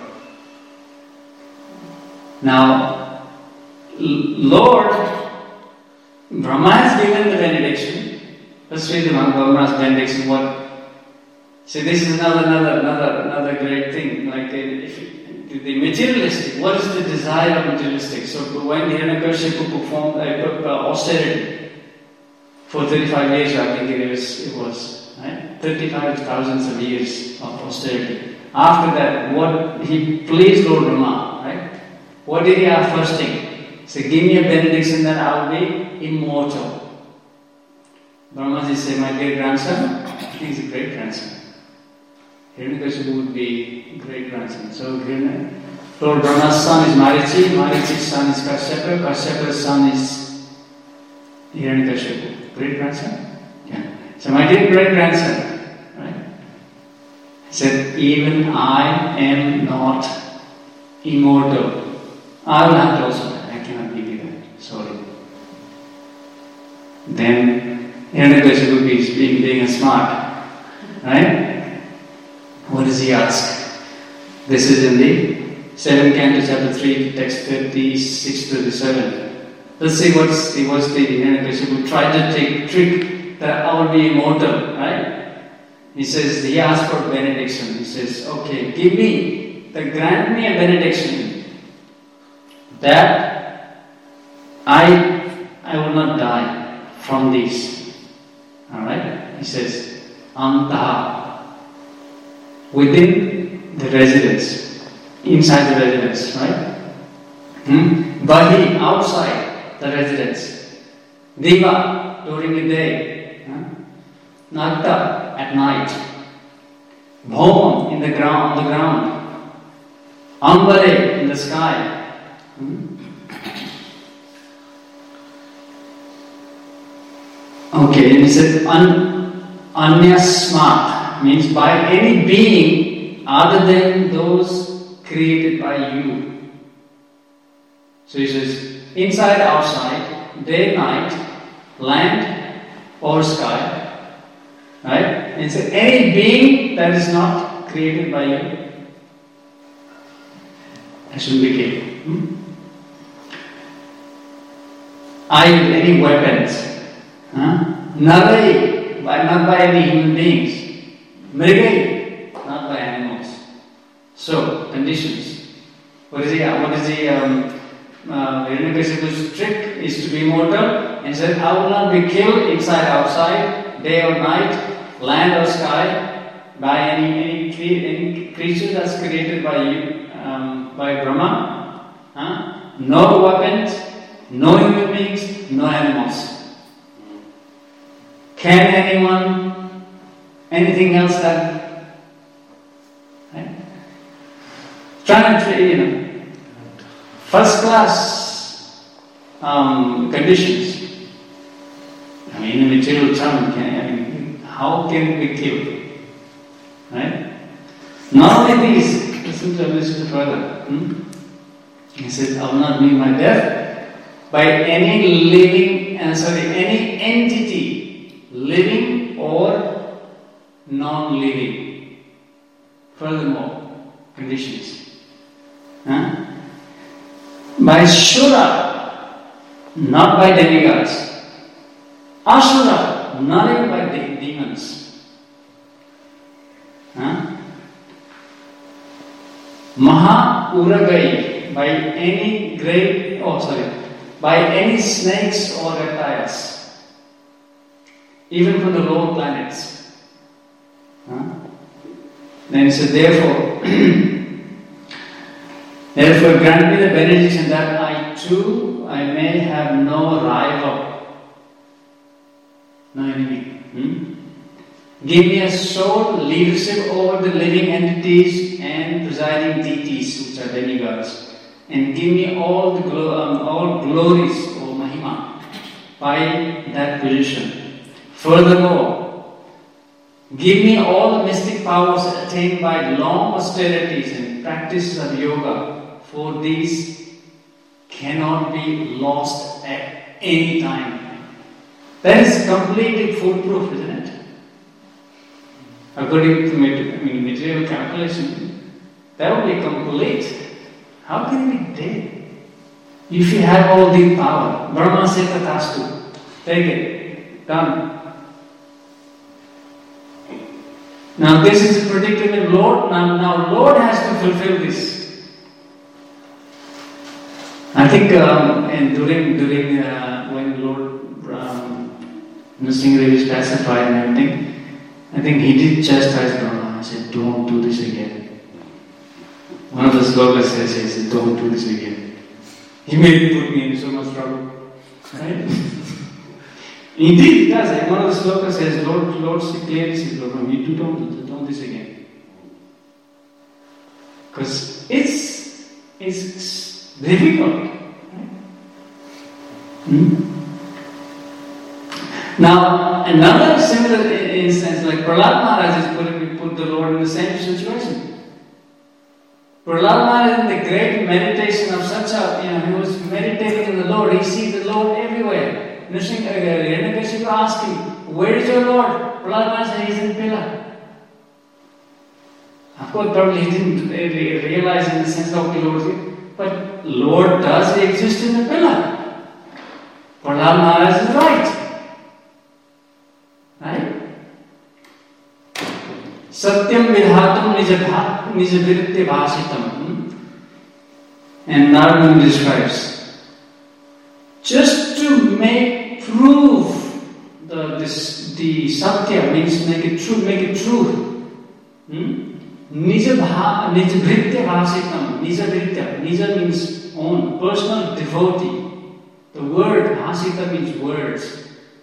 Now, Lord, Brahma has given the benediction. Let's read the Brahma's benediction. See, this is another great thing. Like the materialistic. What is the desire of materialistic? So when Hiranyakashipu performed austerity for 35 years, I think it was right? 35,000 of years of austerity. After that, what he pleased Lord Brahma, right? What did he ask first thing? He said, "Give me a benediction that I will be immortal." Brahmaji said, "My dear grandson," he's a great grandson. Hiranyakashipu would be great grandson. So Lord Brahma's son is Marichi, Marichi's son is Kashyapa, Kashyapa's son is Hiranyakashipu. Great grandson? Yeah. So my dear great grandson, right? He said, "Even I am not immortal. I will have to also die. I cannot give you that. Sorry." Then Hiranyakashipu is being a smart, right? What does he ask? This is in the 2nd Canto, chapter 3, text 36-37. Let's see what's the Hiranyakashipu tried to take trick that I will be immortal, right? He says, he asked for benediction. He says, "Okay, grant me a benediction that I will not die from these." Alright? He says, "Antaha." Within the residence, inside the residence, right? Bahi, outside the residence. Diva, during the day. Nagta, at night. Bhomam, on the ground. Ambare, in the sky. Okay, and he said, Anyasmat, means by any being other than those created by you. So he says, inside, outside, day, night, land or sky, right? And he said, any being that is not created by you, that should be killed. Any weapons, not by any human beings. Mrigai, not by animals. So, conditions. What is the Hiranyakashipu's trick is to be immortal and said, I will not be killed inside, outside, day or night, land or sky, by any creature that's created by you, by Brahma. No weapons, no human beings, no animals. Can anyone, anything else happen? Right? Trying to, first class conditions. I mean, in a material term, how can we kill? Right? Not only these, listen to further. He says, I will not meet my death by any living, any entity, living or non-living. Furthermore, conditions. By Shura, not by demigods. Ashura, not even by demons. Maha Uragai, by any by any snakes or reptiles, even from the lower planets. Then he said, therefore grant me the benediction that I may have no rival, no enemy. Give me a sole leadership over the living entities and presiding deities, which are demigods, and give me all glories or mahima by that position. Furthermore, give me all the mystic powers attained by long austerities and practices of yoga, for these cannot be lost at any time. That is completely foolproof, isn't it? According to material calculation, that would be complete. How can it be dead? If you have all the power, Brahma said Tathastu, take it, done. Now this is a predicament of Lord. Now Lord has to fulfill this. I think during when Lord Nrsimhadev is pacified and everything, I think he did chastise Brahma. He said, don't do this again. One of the slokas says, he said, don't do this again. He may put me in so much trouble. Right? Indeed, he does. And one of the slokas says, Lord clearly says, Lord, you don't do this again. Because it's difficult. Right? Now, another similar instance, like Prahlad Maharaj put the Lord in the same situation. Prahlad Maharaj, in the great meditation of Satya, he was meditating in the Lord. He sees the Lord everywhere. Hiranyakashipu asked him, where is your Lord? Prahlad Maharaj said, he's in pillar. Of course, probably he didn't realize in the sense of the Lord, but Lord does exist in the pillar. Prahlad Maharaj is right. Right? Satyam vidhatam nijavritti bhasitam. And Narayana describes, just to prove the satya means make it true. Nijavritti bhasitam. Nija means own, personal devotee. The word bhasita means words.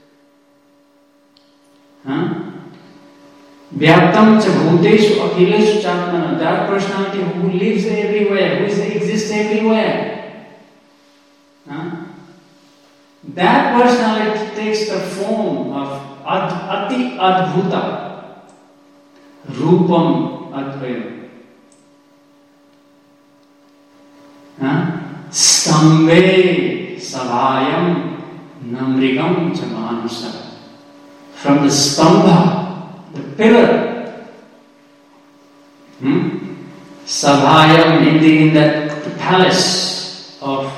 Vyaptam cha bhuteshu akhilesh chatmana. That personality who lives everywhere, who exists everywhere. That personality takes the form of Ati Adbhuta, Rupam Advayam. Stambhe Savayam Namrigam Chamanasa. From the stambha, the pillar, Savayam in the palace of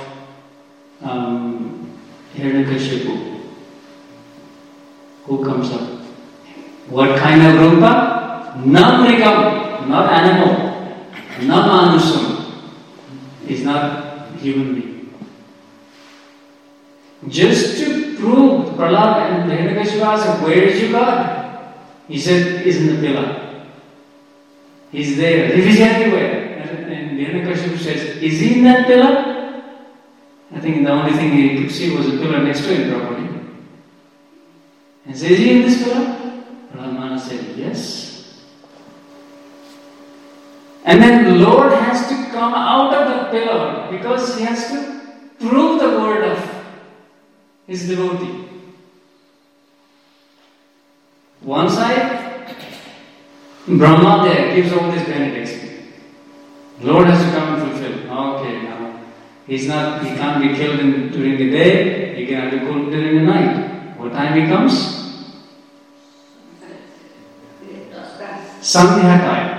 Hiranyakashipu. Who comes up? What kind of rupa? Namrigam, not animal. Namanusam is not human being. Just to prove, Prahlad and Hiranyakashipu asked, where is your God? He said, he's in the pillar. He's there. If he's everywhere. And Hiranyakashipu says, is he in that pillar? I think the only thing he could see was a pillar next to him probably. And says, is he in this pillar? Prahlad said, yes. And then the Lord has to come out of the pillar because he has to prove the word of his devotee. One side, Brahma there gives all this benediction. Lord has to come and fulfill. Okay, now he can't be killed during the day, he can have to go during the night. What time he comes? Sandhya time.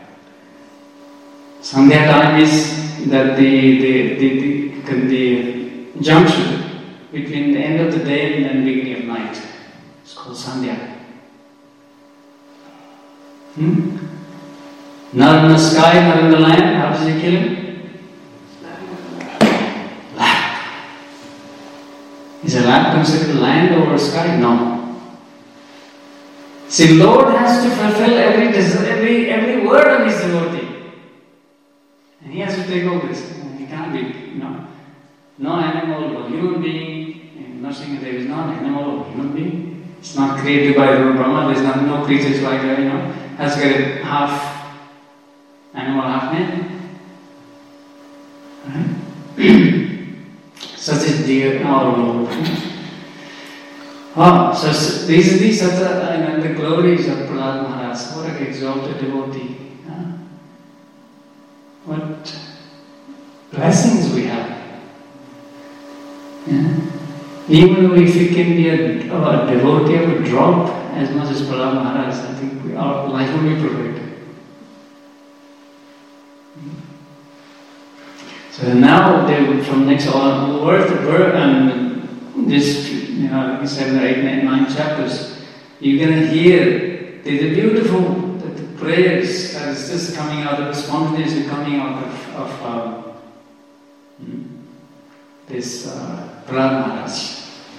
Sandhya time is that the junction between the end of the day and the beginning of night. It's called Sandhya. Not in the sky, not in the land. How does he kill him? Lamp. Is a lamp considered land over sky? No. See, Lord has to fulfill every word of his devotee. And he has to take all this. He can't be, no animal or human being. Nothing, there is not animal or human being. It's not created by Lord Brahma. There's no creatures like that, Has got a half animal, half man. Right? Such is our Lord. So these are the glories of Prahlad Maharaj. What an exalted devotee. What blessings we have. Even if we can be a devotee of a drop as much as Prahlad Maharaj, I think our life will be perfect. So now from next onwards, this 7 or 8, 9 chapters, you're going to hear the beautiful the prayers that is just coming out of the spontaneously coming out of this Prahlad Maharaj.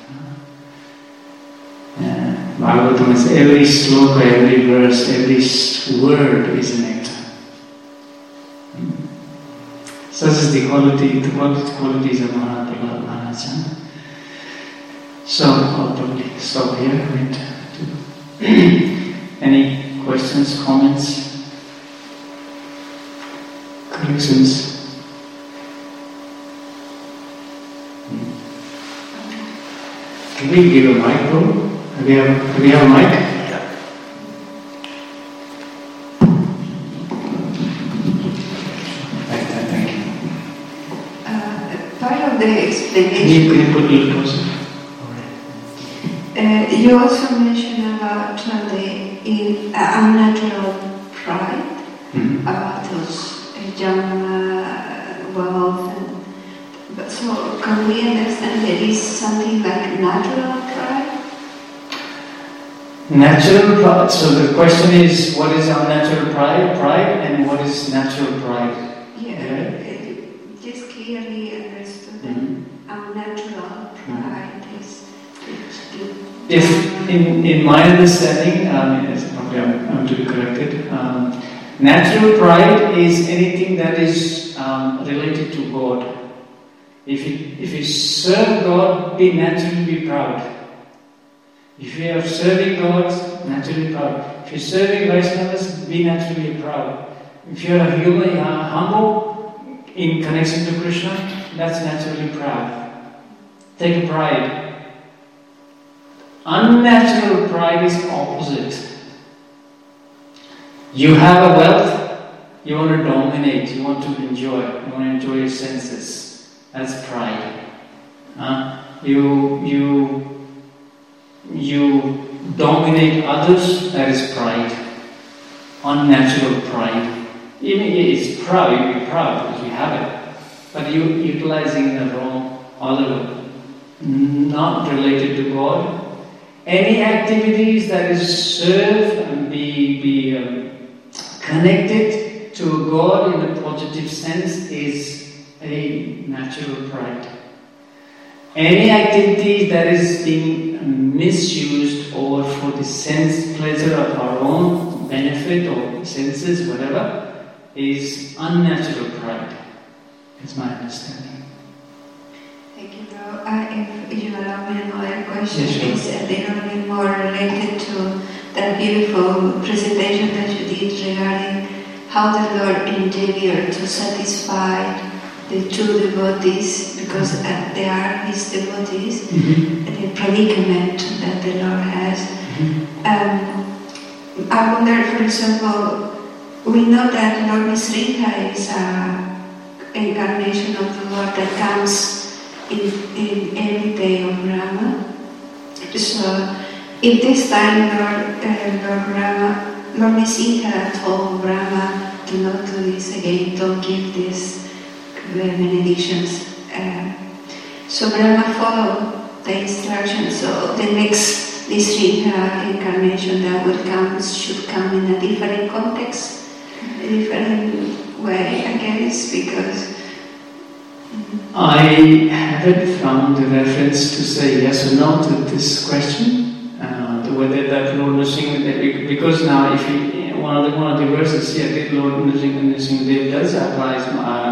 Bhagavatam is every sloka, every verse, every word is an nectar. Such is the qualities of Prahlad Maharaj. So I'll probably stop here. Any questions, comments, corrections? Can we give a mic, bro? Do we have a mic? Yeah. Thank you. Part of the explanation. Can you put a little closer? You also mentioned about the unnatural pride, about those young wealth. So can we understand there is something like natural pride? Natural pride. So the question is, what is unnatural pride, and what is natural pride? Yeah. Just clearly understood that unnatural pride is. If in my understanding, probably I'm to be corrected. Natural pride is anything that is related to God. If you serve God, naturally be proud. If you are serving God, naturally proud. If you're serving Vaishnavas, be naturally proud. If you're a human, you are humble in connection to Krishna, that's naturally proud. Take pride. Unnatural pride is opposite. You have a wealth, you want to dominate, you want to enjoy your senses. That's pride. You dominate others, that is pride. Unnatural pride. Even it's proud, you be proud because you have it. But you're utilizing in the wrong other, not related to God. Any activities that is serve and be connected to God in the positive sense is a natural pride. Any activity that is being misused or for the sense pleasure of our own benefit or senses, whatever, is unnatural pride. That's my understanding. Thank you, bro. If you allow me another question, Yes, sure. it's a little bit more related to that beautiful presentation that you did regarding how the Lord endeavored to satisfy the true devotees, because they are His devotees, the predicament that the Lord has. I wonder, for example, we know that Lord Nisringa is an incarnation of the Lord that comes in every day of Brahma. So, if this time Lord Nisringa told Brahma, do not do this again, don't give this benedictions. So Brahma followed the instructions. So the next Nisringa incarnation that will come should come in a different context, a different way, I guess, because I haven't found a reference to say yes or no to this question, to whether that Lord Nrsimhadev, because now if you, one of the verses here, that Lord Nrsimhadev does advise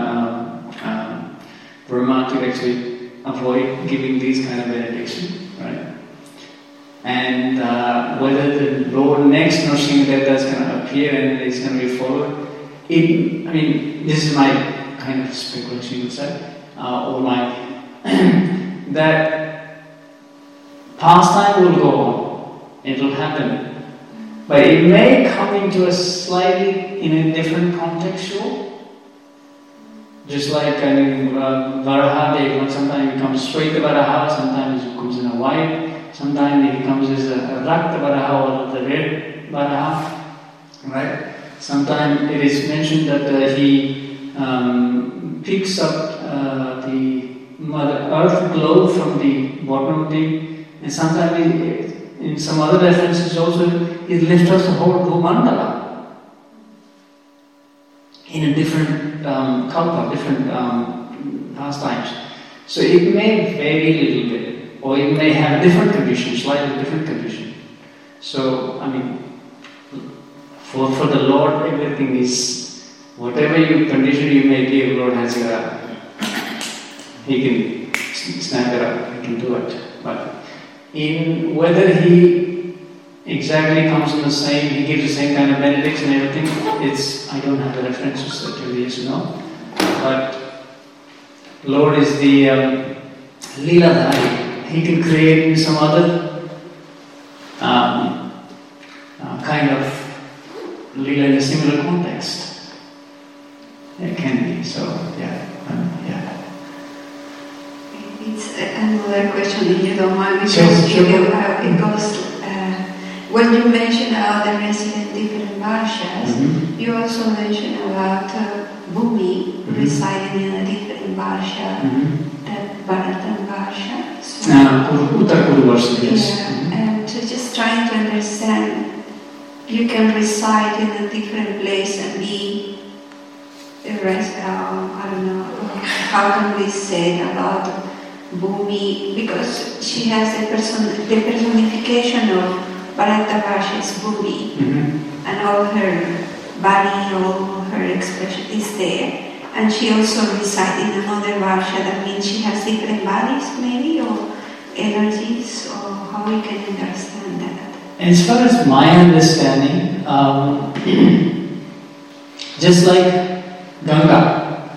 Brahma to actually avoid giving these kind of benediction, right? And whether the Lord next Nrsimhadev is going to appear and is going to be followed, this is my kind of speculation, you would say. Or my that pastime will go on, it will happen, but it may come into a slightly in a different contextual. Just like Varaha, sometimes he comes straight to Varaha, sometimes he comes in a white, sometimes he comes as a Rakta Varaha or the red Varaha, right? Sometimes it is mentioned that he picks up the Mother Earth globe from the bottom of the, and sometimes in some other references also he lifts us the whole Bhumandala in a different kalpa, different pastimes. So it may vary a little bit, or it may have different conditions, slightly different condition. So for the Lord, everything is, whatever you condition you may give, Lord has He can snap it up, He can do it. But in whether He exactly comes in the same, He gives the same kind of benediction and everything, I don't have the references to yes or no. But Lord is the Leeladhari. He can create in some other kind of Leela in a similar context. It can be, so yeah. It's another question, if you don't mind, because Sure. when you mention about the resident different varshas, you also mention about Bhumi residing in a different varsha, that Bharatan varsha. So, Uttar Kuru varsha, yes. Yeah, and just trying to understand, you can reside in a different place and be the rest. I don't know how can we say about Bhumi, because she has the personification of Bharata Varsha is Bhumi, and all her body, all her expression is there. And she also resides in another Varsha, that means she has different bodies maybe, or energies, or how we can understand that. As far as my understanding, just like Ganga,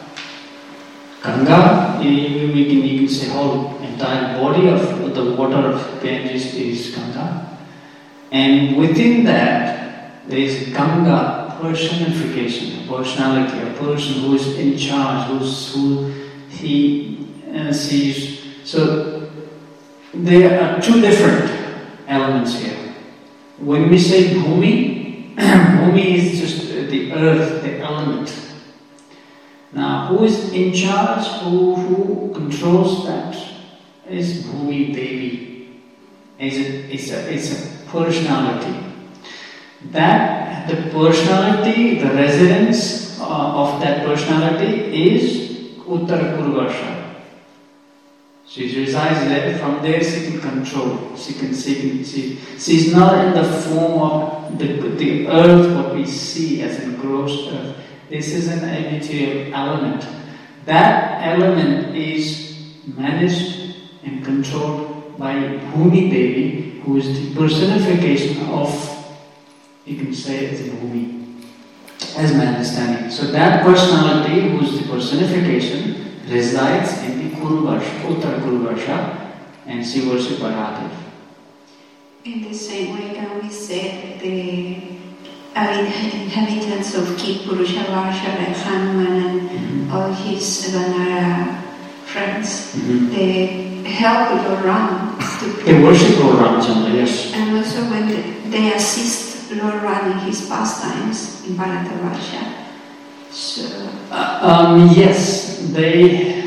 you can say whole entire body of the water of Ganges is Ganga, and within that there is Ganga personification, personality, a person who is in charge, who he sees. So there are two different elements here. When we say Bhumi, Bhumi is just the earth, the element. Now, who is in charge, who controls that is Bhumi Devi. It's a personality. That, the personality, the residence of that personality is Uttara Purvarsha. She resides there. From there she can control. She can see. She's not in the form of the earth, what we see as a gross earth. This is an immaterial element. That element is managed and controlled by Bhumi Devi, who is the personification of, you can say, as Bhumi, as my understanding. So that personality, who is the personification, resides in the Kuruvarsha, Uttara Kuruvarsha, and she worships Bharata. In the same way, can we say the inhabitants of Kitpurusha Varsha, like Hanuman and all his Vanara friends, they help Lord Ram to They worship Lord Ramchandra, yes. And also when they assist Lord Ram in his pastimes in Bharata Varsha. So, yes, they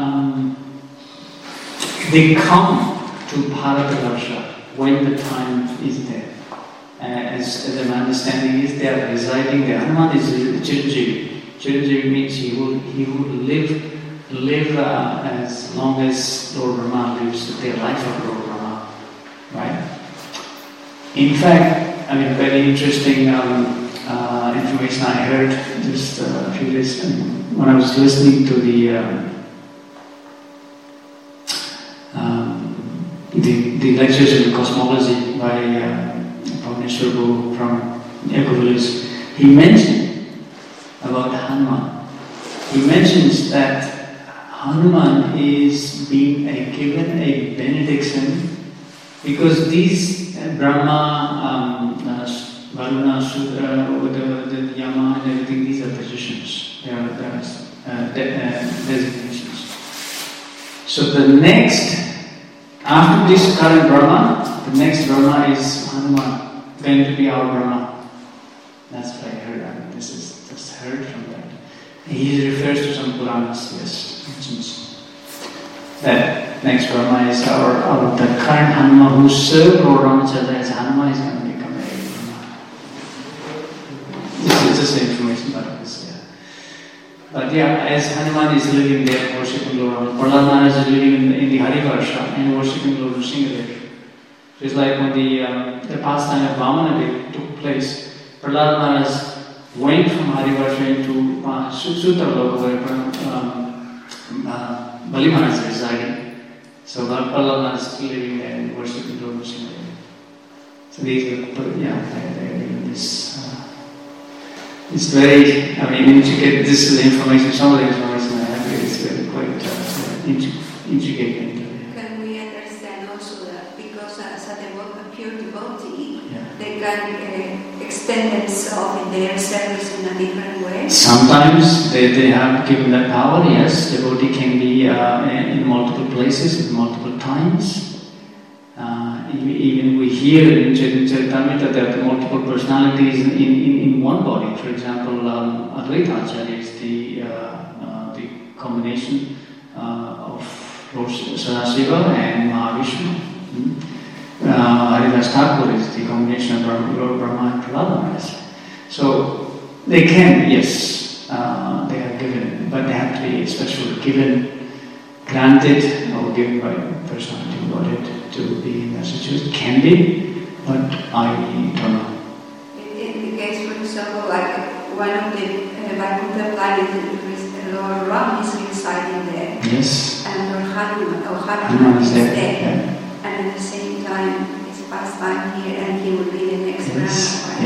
come to Bharata Varsha when the time is there. As my understanding is, they are residing there. Hanuman is Chiranjeevi. Chiranjeevi means he would live as long as Lord Brahma lives, the life of Lord Brahma, right? In fact, very interesting information I heard just a few days when I was listening to the lectures in cosmology by Bhavneshwar Guru from Eco Village. He mentioned about Hanuman. He mentions that Hanuman is being given a benediction because these Brahma, Varuna, Sudra, the Yama and everything, these are positions. They are designations. So the next, after this current Brahma, the next Brahma is Hanuman, going to be our Brahma. That's what I heard. This is just heard from that. He refers to some Puranas, yes, mentions that next Brahma is the current Hanuman who served Lord Ramachandra as Hanuman is going to become a Brahma. This is just information about this, yeah. But yeah, as Hanuman is living there worshipping Lord Ramachandra, Prahlad Maharaj is living in the Harivarsha and worshipping Lord Nrsingadev. It's like when the pastime of Vamana took place, Prahlad Maharaj went from Harivarsha into Sutraloka where Bali Maharaj is residing. So Prahlad Maharaj is living there and worshipping Lord Nrsingadev. So these are, this. It's very, intricate. This is the information, some of the information I have here is very quite intricate. Can we understand also that because as a pure devotee, they can extend themselves in their service in a different way? Sometimes they have given that power, yes. Devotee can be in multiple places, in multiple times. Even we hear in Charitamrita that the multiple personalities in one body. For example, Advaita Acharya is the combination of Lord Sadashiva and Mahavishnu. Haridas Thakur is the combination of Lord Brahma and Prahlad Maharaj. So they can, yes, they are given, but they have to be especially given, granted, or given by personality Godhead to be in that situation. Can be, but I don't know. In the case, for example, like one of the Vaikuntha planets, Lord Ram is residing there. Yes. And Lord Hanuman is there. Yeah. And at the same time, it's past time here, and he will be the next Brahma.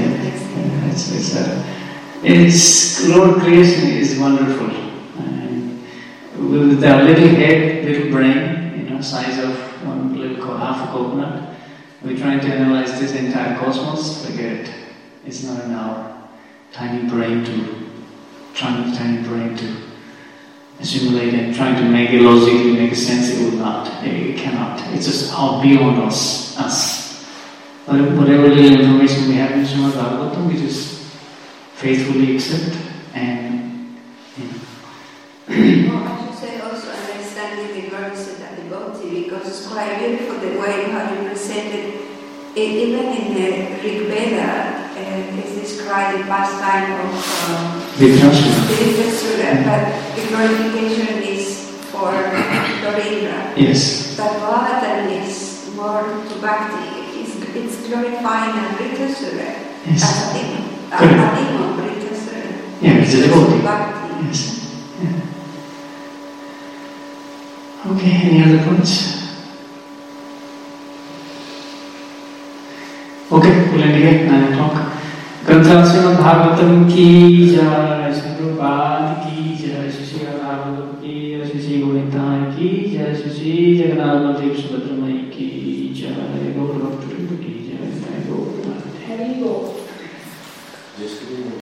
It's Lord creation is wonderful. With our little head, little brain, size of half a coconut, we're trying to analyze this entire cosmos. Forget it. It's not in our tiny brain to assimilate and trying to make it logically make sense. It will not. It cannot. It's just all beyond us. But whatever little information we have in Srimad Bhagavatam, we just faithfully accept and Well, I should say also understanding the verse of that devotee, because it's quite beautiful the way how you presented it. Even in the Rig Veda, it's described the pastime of Vritrasura, but the glorification is for Dorindra. Yes. The Bhavatan is more to Bhakti. It's glorifying a Vritrasura Yes. as a demon. A Correct. demon, Vritrasura. Yeah, it's a devotee. Bhakti. Yes. Yeah. Okay, any other points? Okay, we'll end again, 9 o'clock. Grantha Srimad Bhagavatam ki jai, Sri Prabhupada ki jai, Sri Sri Radha ki jai, Sri Sri Govinda ki jai, Sri Sri Jagannath Baladev Subhadra